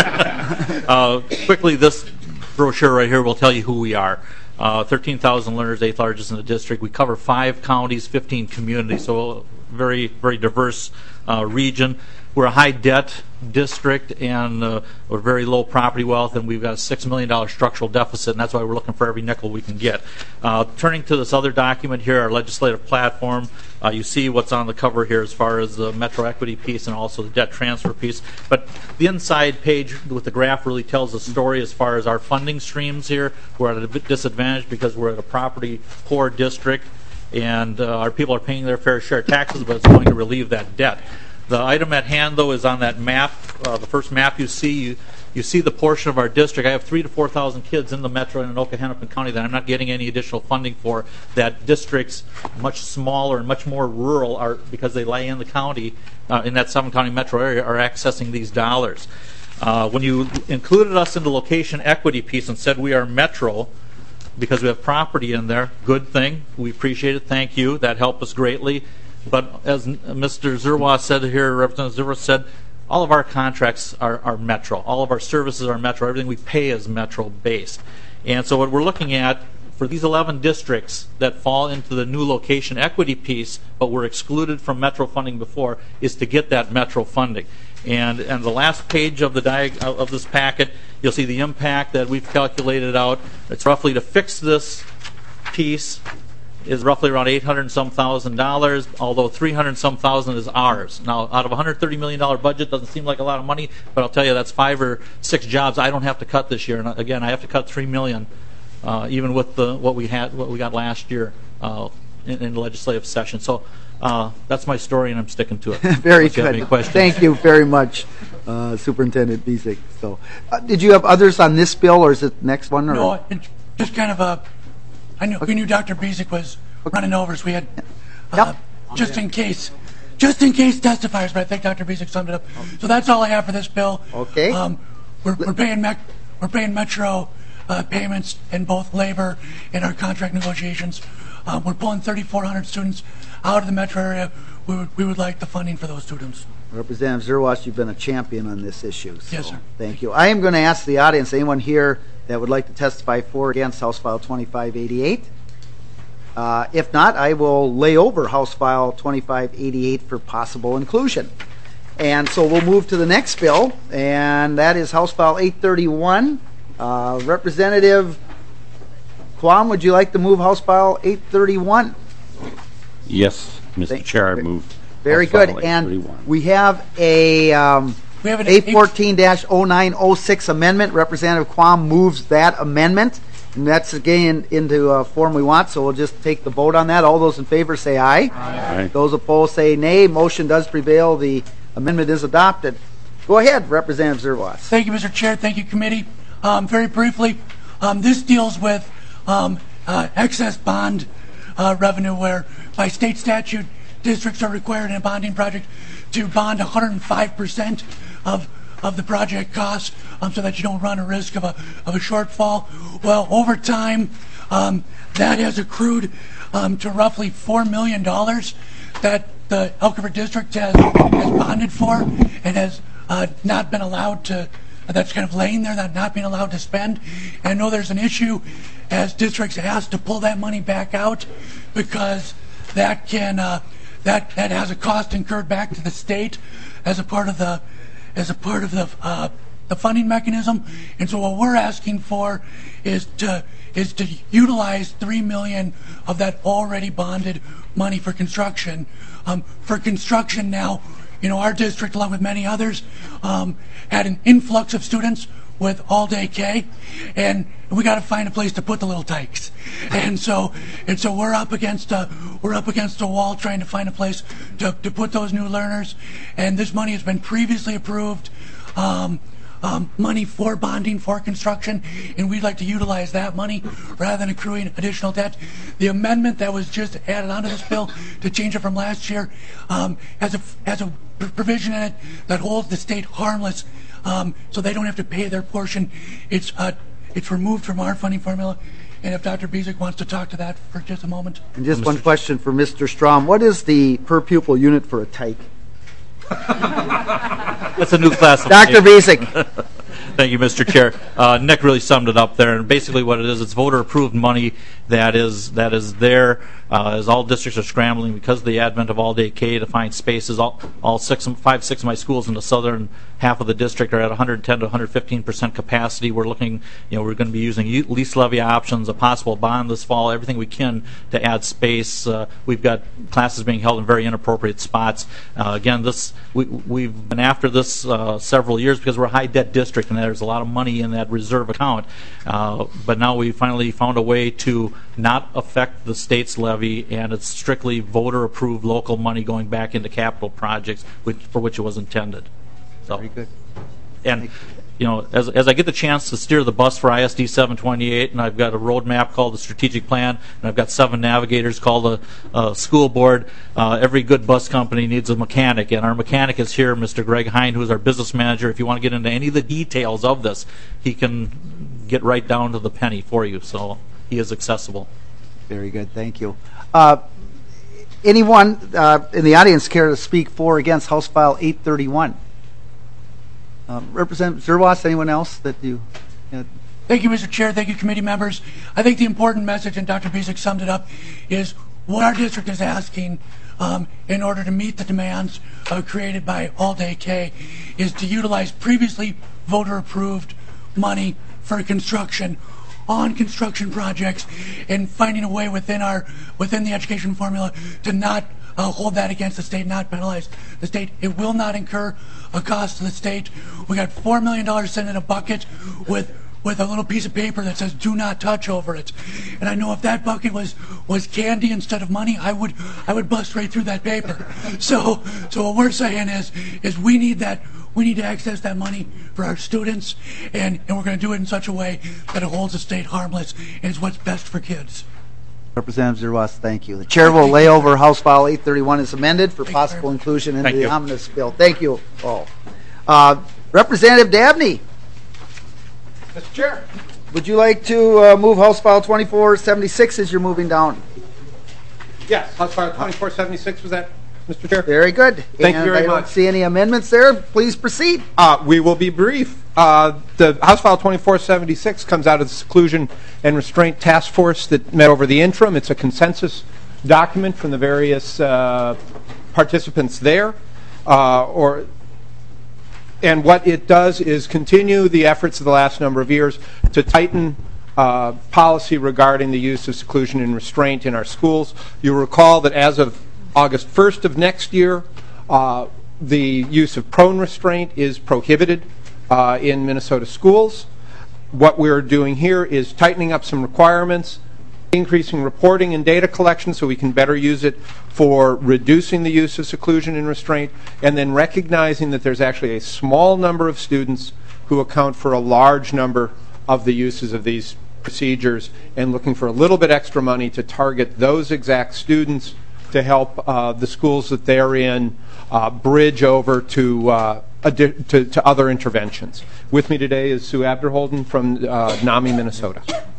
uh, quickly, this brochure right here will tell you who we are. Uh, thirteen thousand learners, eighth largest in the district. We cover five counties, fifteen communities, so very, very diverse uh, region. We're a high debt district, and uh, we're very low property wealth, and we've got a six million dollars structural deficit, and that's why we're looking for every nickel we can get. Uh, turning to this other document here, our legislative platform, uh, you see what's on the cover here as far as the metro equity piece and also the debt transfer piece. But the inside page with the graph really tells a story as far as our funding streams here. We're at a bit disadvantage because we're at a property poor district, and uh, our people are paying their fair share of taxes, but it's going to relieve that debt. The item at hand, though, is on that map. Uh, the first map you see, you, you see the portion of our district. I have three to four thousand kids in the metro and Anoka Hennepin County that I'm not getting any additional funding for. That districts much smaller and much more rural are because they lay in the county uh, in that seven county metro area are accessing these dollars. Uh, when you included us in the location equity piece and said we are metro because we have property in there, good thing. We appreciate it. Thank you. That helped us greatly. But as Mister Zerwas said here, Representative Zerwas said, all of our contracts are, are metro. All of our services are metro. Everything we pay is metro-based. And so what we're looking at for these eleven districts that fall into the new location equity piece, but were excluded from metro funding before, is to get that metro funding. And and the last page of the diag- of this packet, you'll see the impact that we've calculated out. It's roughly to fix this piece is roughly around eight hundred and some thousand dollars, although three hundred and some thousand is ours. Now, out of a one hundred thirty million dollars budget, doesn't seem like a lot of money, but I'll tell you that's five or six jobs I don't have to cut this year. And again, I have to cut three million, uh, even with the what we had, what we got last year uh, in, in the legislative session. So uh, that's my story, and I'm sticking to it. Very Unless you have any good. questions. Thank you very much, uh, Superintendent Bezic. So, uh, did you have others on this bill, or is it the next one? Or? No, it's just kind of a. I knew we knew Doctor Bezic was running over, so we had, uh, just in case, just in case testifiers, but I think Doctor Bezick summed it up. So that's all I have for this bill. Okay. Um, we're, we're paying Mec- we're paying Metro uh, payments in both labor and our contract negotiations. Um, we're pulling thirty-four hundred students out of the metro area. We would, we would like the funding for those students. Representative Zerwas, you've been a champion on this issue. So Yes, sir. Thank you. I am going to ask the audience, anyone here that would like to testify for or against House File twenty-five eighty-eight? Uh, if not, I will lay over House File twenty-five eighty-eight for possible inclusion. And so we'll move to the next bill, and that is House File eight thirty-one. Uh, Representative Quam, would you like to move House File eight thirty-one? Yes, Mister Thank- Chair, I move. Very House good. File And eight thirty-one. we have a um, We have an A fourteen dash oh nine oh six amendment. Representative Quam moves that amendment. And that's again into a form we want, so we'll just take the vote on that. All those in favor say aye. Aye. Those opposed say nay. Motion does prevail. The amendment is adopted. Go ahead, Representative Zerwas. Thank you, Mister Chair. Thank you, committee. Um, very briefly, um, this deals with um, uh, excess bond uh, revenue, where by state statute, districts are required in a bonding project to bond one hundred five percent of of the project costs, um, so that you don't run a risk of a of a shortfall. Well, over time, um, that has accrued um, to roughly four million dollars that the Elk River District has has bonded for and has uh, not been allowed to. That's kind of laying there, that not being allowed to spend. And I know there's an issue as districts asked to pull that money back out, because that can uh, that that has a cost incurred back to the state as a part of the as a part of the uh, the funding mechanism. And so what we're asking for is to is to utilize three million of that already bonded money for construction. Um, for construction now, you know, our district, along with many others, um, had an influx of students with all-day K, and we got to find a place to put the little tykes. And so, and so we're up against a we're up against a wall trying to find a place to to put those new learners. And this money has been previously approved. Um, Um, money for bonding for construction, and we'd like to utilize that money rather than accruing additional debt. The amendment that was just added onto this bill to change it from last year um, has a has a provision in it that holds the state harmless, um, so they don't have to pay their portion. It's uh, it's removed from our funding formula. And if Doctor Bezick wants to talk to that for just a moment. And just one question for Mister Strom. What is the per pupil unit for a tyke? That's a new class. Doctor Bezick. Thank you, Mister Chair. Uh, Nick really summed it up there, and basically what it is, it's voter-approved money that is that is there uh, as all districts are scrambling because of the advent of all-day K to find spaces. All, all six, five, six of my schools in the southern half of the district are at one hundred ten to one hundred fifteen percent capacity. We're looking, you know, we're going to be using lease levy options, a possible bond this fall, everything we can to add space. Uh, we've got classes being held in very inappropriate spots. Uh, again, this we, we've been after this uh, several years because we're a high-debt district, and there's a lot of money in that reserve account. Uh, but now we finally found a way to not affect the state's levy, and it's strictly voter-approved local money going back into capital projects, which, for which it was intended. So, very good. And you know, as as I get the chance to steer the bus for I S D seven twenty-eight, and I've got a roadmap called the strategic plan, and I've got seven navigators called the uh, school board. Uh, every good bus company needs a mechanic, and our mechanic is here, Mister Greg Hine, who's our business manager. If you want to get into any of the details of this, he can get right down to the penny for you. So he is accessible. Very good. Thank you. Uh, anyone uh, in the audience care to speak for or against House File eight thirty-one? Um, Representative Zerwas, anyone else that you... Uh, Thank you, Mister Chair. Thank you, committee members. I think the important message, and Doctor Bezick summed it up, is what our district is asking um, in order to meet the demands uh, created by All-Day K is to utilize previously voter-approved money for construction on construction projects and finding a way within our within the education formula to not uh, hold that against the state, not penalize the state. It will not incur a cost to the state. We got four million dollars sent in a bucket with with a little piece of paper that says "Do not touch" over it. And I know if that bucket was was candy instead of money, I would I would bust right through that paper. So so what we're saying is is we need that. We need to access that money for our students, and, and we're going to do it in such a way that it holds the state harmless and is what's best for kids. Representative Zerwas, thank you. The chair will lay over House File eight thirty-one as amended for possible inclusion into Thank the you. omnibus bill. Thank you all. Uh, Representative Dabney, Mister Chair. would you like to uh, move House File twenty-four seventy-six as you're moving down? Yes, House File twenty-four seventy-six, was that, Mister Chair? Very good. Thank you and very I much. don't see any amendments there. Please proceed. Uh, we will be brief. Uh, the House File twenty-four seventy-six comes out of the Seclusion and Restraint Task Force that met over the interim. It's a consensus document from the various uh, participants there. Uh, or, and what it does is continue the efforts of the last number of years to tighten uh, policy regarding the use of seclusion and restraint in our schools. You'll recall that as of August first of next year, uh, the use of prone restraint is prohibited uh, in Minnesota schools. What we're doing here is tightening up some requirements, increasing reporting and data collection so we can better use it for reducing the use of seclusion and restraint, and then recognizing that there's actually a small number of students who account for a large number of the uses of these procedures, and looking for a little bit extra money to target those exact students to help uh, the schools that they're in uh, bridge over to, uh, adi- to to other interventions. With me today is Sue Abderholden from uh, NAMI, Minnesota.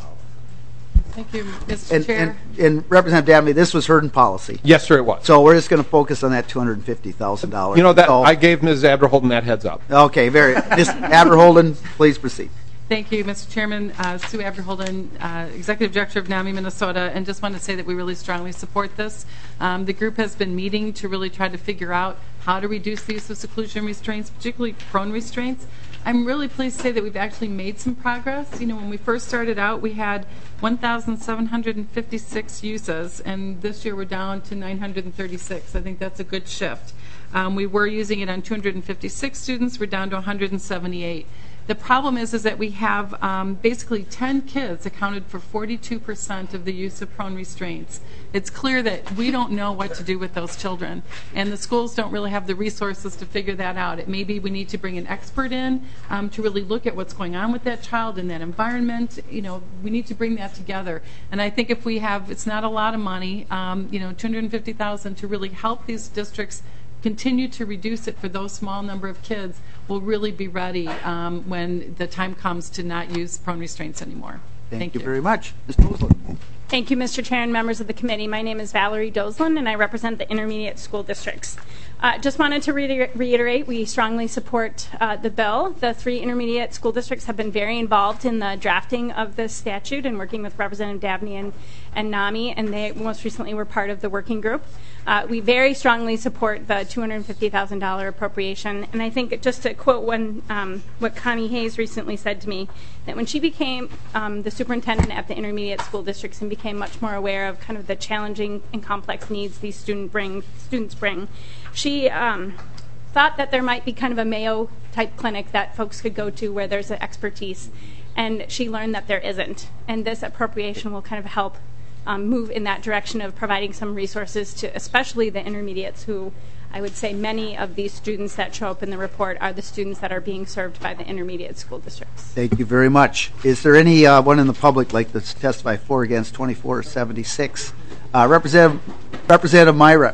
Thank you, Mister And, Chair. and, and Representative Dabney, this was heard in policy. Yes, sir, it was. So we're just going to focus on that two hundred fifty thousand dollars. You know, that so, I gave Miz Abderholden that heads up. Okay, very. Miz Abderholden, please proceed. Thank you, Mister Chairman. Uh, Sue Abderholden, uh, Executive Director of NAMI Minnesota, and just want to say that we really strongly support this. Um, the group has been meeting to really try to figure out how to reduce the use of seclusion restraints, particularly prone restraints. I'm really pleased to say that we've actually made some progress. You know, when we first started out, we had one thousand seven hundred fifty-six uses, and this year we're down to nine hundred thirty-six. I think that's a good shift. Um, we were using it on two hundred fifty-six students. We're down to one hundred seventy-eight. The problem is, is that we have um, basically ten kids accounted for forty-two percent of the use of prone restraints. It's clear that we don't know what to do with those children, and the schools don't really have the resources to figure that out. It may be we need to bring an expert in um, to really look at what's going on with that child in that environment. You know, we need to bring that together. And I think if we have, it's not a lot of money, um, you know, two hundred fifty thousand dollars to really help these districts continue to reduce it for those small number of kids, will really be ready um, when the time comes to not use prone restraints anymore. Thank, Thank you, you very much. Miz Doslin. Thank you, Mister Chair and members of the committee. My name is Valerie Doslin, and I represent the intermediate school districts. Uh, just wanted to re- reiterate, we strongly support uh, the bill. The three intermediate school districts have been very involved in the drafting of this statute and working with Representative Dabney and, and NAMI, and they most recently were part of the working group. Uh, we very strongly support the two hundred fifty thousand dollars appropriation, and I think just to quote one, um, what Connie Hayes recently said to me, that when she became um, the superintendent at the intermediate school districts and became much more aware of kind of the challenging and complex needs these student bring, students bring, she um, thought that there might be kind of a Mayo-type clinic that folks could go to where there's an expertise, and she learned that there isn't, and this appropriation will kind of help Um, move in that direction of providing some resources to especially the intermediates, who I would say many of these students that show up in the report are the students that are being served by the intermediate school districts. Thank you very much. Is there any uh, one in the public like to testify for or against twenty-four seventy-six? Uh, Representative, Representative Myra.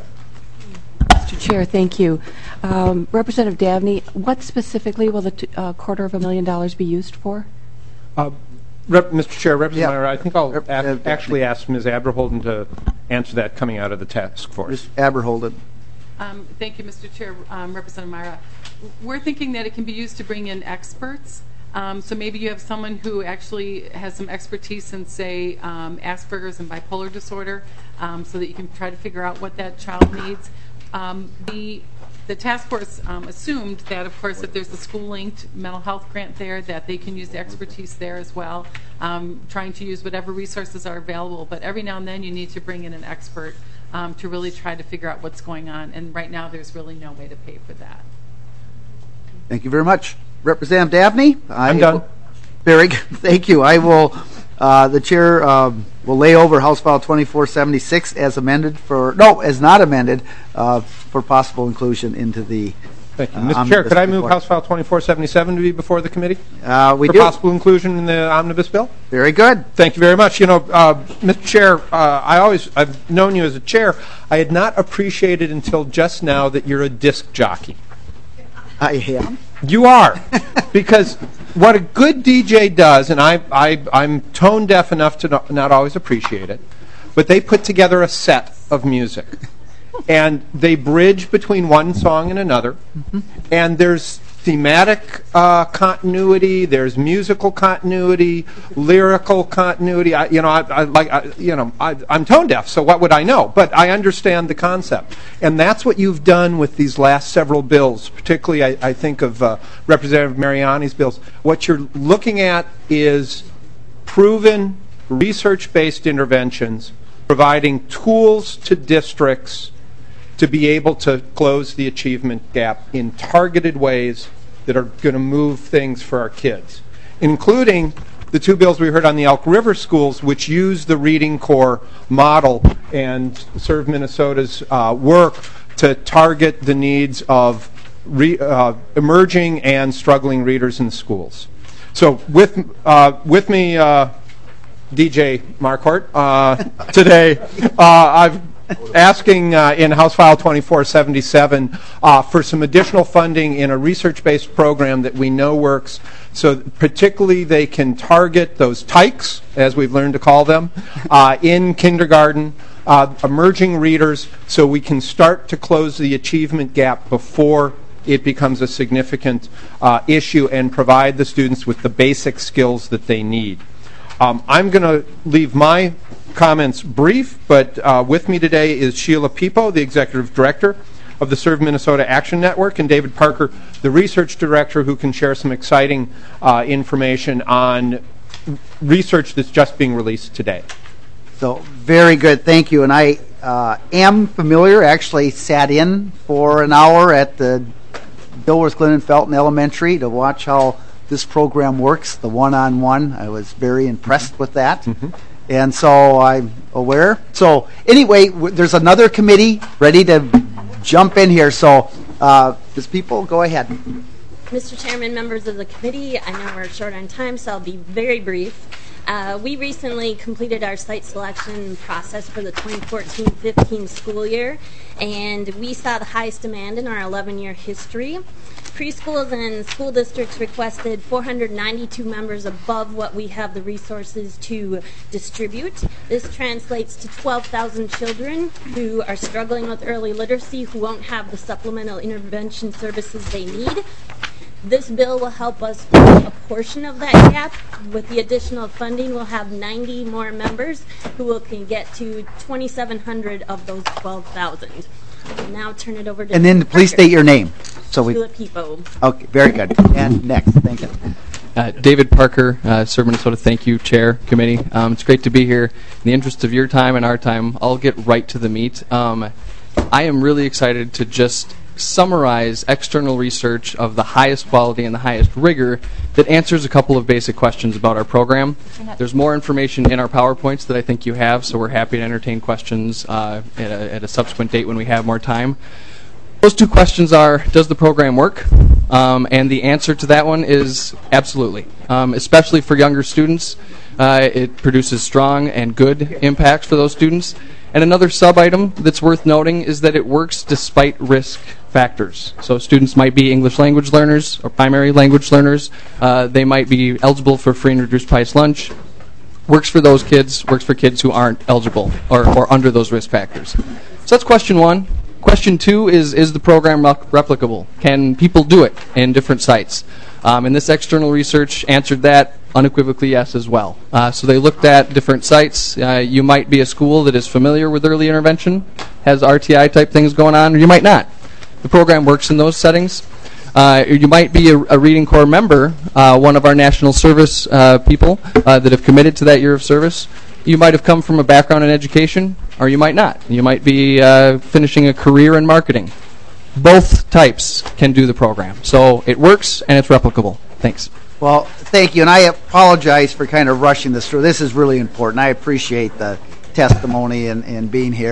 Mister Chair, thank you. Um, Representative Dabney, what specifically will the t- uh, quarter of a million dollars be used for? Uh, Rep, Mister Chair, Representative Yeah. Meyer, I think I'll Rep- a- uh, actually ask Miz Abderholden to answer that coming out of the task force. Miz Abderholden. Um, thank you, Mister Chair. Um, Representative Myra. We're thinking that it can be used to bring in experts. Um, so maybe you have someone who actually has some expertise in, say, um, Asperger's and bipolar disorder, um, so that you can try to figure out what that child needs. Um, the The task force um, assumed that, of course, if there's a school-linked mental health grant there, that they can use the expertise there as well, um, trying to use whatever resources are available. But every now and then you need to bring in an expert um, to really try to figure out what's going on. And right now there's really no way to pay for that. Thank you very much. Representative Dabney? I'm done. Very good. Thank you. I will, uh, the chair um, will lay over House File twenty-four seventy-six as amended for, no, as not amended, uh, for possible inclusion into the Thank you. uh, Mister omnibus Chair, could I move report. House File twenty-four seventy-seven to be before the committee? Uh, we for do. possible inclusion in the omnibus bill? Very good. Thank you very much. You know, uh, Mister Chair, uh, I always, I've known you as a chair. I had not appreciated until just now that you're a disc jockey. I am. You are. Because what a good D J does, and I, I, I'm tone deaf enough to not, not always appreciate it, but they put together a set of music. And they bridge between one song and another. Mm-hmm. And there's thematic uh, continuity, there's musical continuity, lyrical continuity. I, you know, I, I like, I, you know, I, I'm tone deaf, so what would I know? But I understand the concept, and that's what you've done with these last several bills. Particularly, I, I think of uh, Representative Mariani's bills. What you're looking at is proven research-based interventions, providing tools to districts to be able to close the achievement gap in targeted ways that are going to move things for our kids, including the two bills we heard on the Elk River schools, which use the Reading Corps model and Serve Minnesota's uh, work to target the needs of re, uh, emerging and struggling readers in schools. So with, uh, with me, uh, D J Marquardt, uh, today, uh, I've asking uh, in House File twenty-four seventy-seven uh, for some additional funding in a research-based program that we know works, so particularly they can target those tykes, as we've learned to call them, uh, in kindergarten, uh, emerging readers, so we can start to close the achievement gap before it becomes a significant uh, issue and provide the students with the basic skills that they need. Um, I'm going to leave my comments brief, but uh, with me today is Sheila Pipo, the Executive Director of the Serve Minnesota Action Network, and David Parker, the Research Director, who can share some exciting uh, information on research that's just being released today. So, very good. Thank you. And I uh, am familiar, actually sat in for an hour at the Dilworth Glenn Felton Elementary to watch how this program works, the one-on-one. I was very impressed with that. Mm-hmm. And so I'm aware. So anyway, w- there's another committee ready to jump in here. So uh, does people go ahead? Mister Chairman, members of the committee, I know we're short on time, so I'll be very brief. Uh, we recently completed our site selection process for the twenty fourteen fifteen school year, and we saw the highest demand in our eleven-year history. Preschools and school districts requested four hundred ninety-two members above what we have the resources to distribute. This translates to twelve thousand children who are struggling with early literacy, who won't have the supplemental intervention services they need. This bill will help us fill a portion of that gap. With the additional funding, we'll have ninety more members who will can get to twenty-seven hundred of those twelve thousand. I'll now turn it over to And then please Parker. state your name. So we. Sheila Pipo. Okay, very good. And next, thank you. Uh, David Parker, uh, Serve Minnesota. Thank you, Chair, Committee. Um, it's great to be here. In the interest of your time and our time, I'll get right to the meat. Um, I am really excited to just summarize external research of the highest quality and the highest rigor that answers a couple of basic questions about our program. There's more information in our PowerPoints that I think you have, so we're happy to entertain questions uh, at, a, at a subsequent date when we have more time. Those two questions are, does the program work? Um, and the answer to that one is absolutely. Um, especially for younger students, uh, it produces strong and good impacts for those students. And another sub-item that's worth noting is that it works despite risk factors. So students might be English language learners or primary language learners. Uh, they might be eligible for free and reduced price lunch. Works for those kids, works for kids who aren't eligible or, or under those risk factors. So that's question one. Question two is, is the program rep- replicable? Can people do it in different sites? Um, and this external research answered that unequivocally yes as well. Uh, so they looked at different sites. Uh, you might be a school that is familiar with early intervention, has R T I type things going on, or you might not. The program works in those settings. Uh, you might be a, a Reading Corps member, uh, one of our national service uh, people uh, that have committed to that year of service. You might have come from a background in education, or you might not. You might be uh, finishing a career in marketing. Both types can do the program. So it works and it's replicable. Thanks. Well, thank you, and I apologize for kind of rushing this through. This is really important. I appreciate the testimony and, and being here, and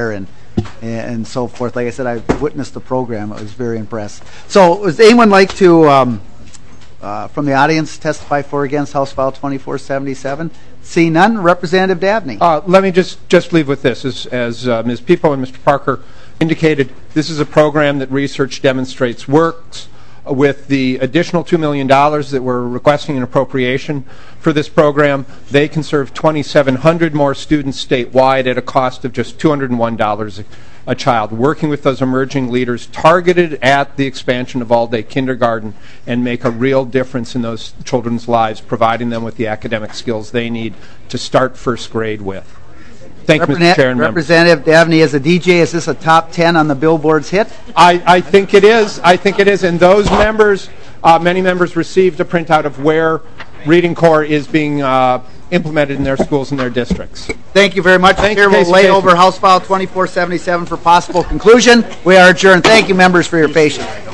and so forth. Like I said, I witnessed the program. I was very impressed. So, does anyone like to, um, uh, from the audience, testify for or against House File twenty-four seventy-seven? See none. Representative Dabney. Uh, let me just, just leave with this. As, as uh, Miz Peepo and Mister Parker indicated, this is a program that research demonstrates works. With the additional two million dollars that we're requesting an appropriation for this program, they can serve twenty-seven hundred more students statewide at a cost of just two hundred one dollars a, a child, working with those emerging leaders targeted at the expansion of all-day kindergarten and make a real difference in those children's lives, providing them with the academic skills they need to start first grade with. Thank you, Mister Chair and members. Representative Dabney, as a D J, is this a top ten on the Billboard's hit? I, I think it is. I think it is. And those members, uh, many members received a printout of where Reading Corps is being uh, implemented in their schools and their districts. Thank you very much. Thank Chair you, will Casey lay Casey. over House File twenty-four seventy-seven for possible conclusion. We are adjourned. Thank you, members, for your patience.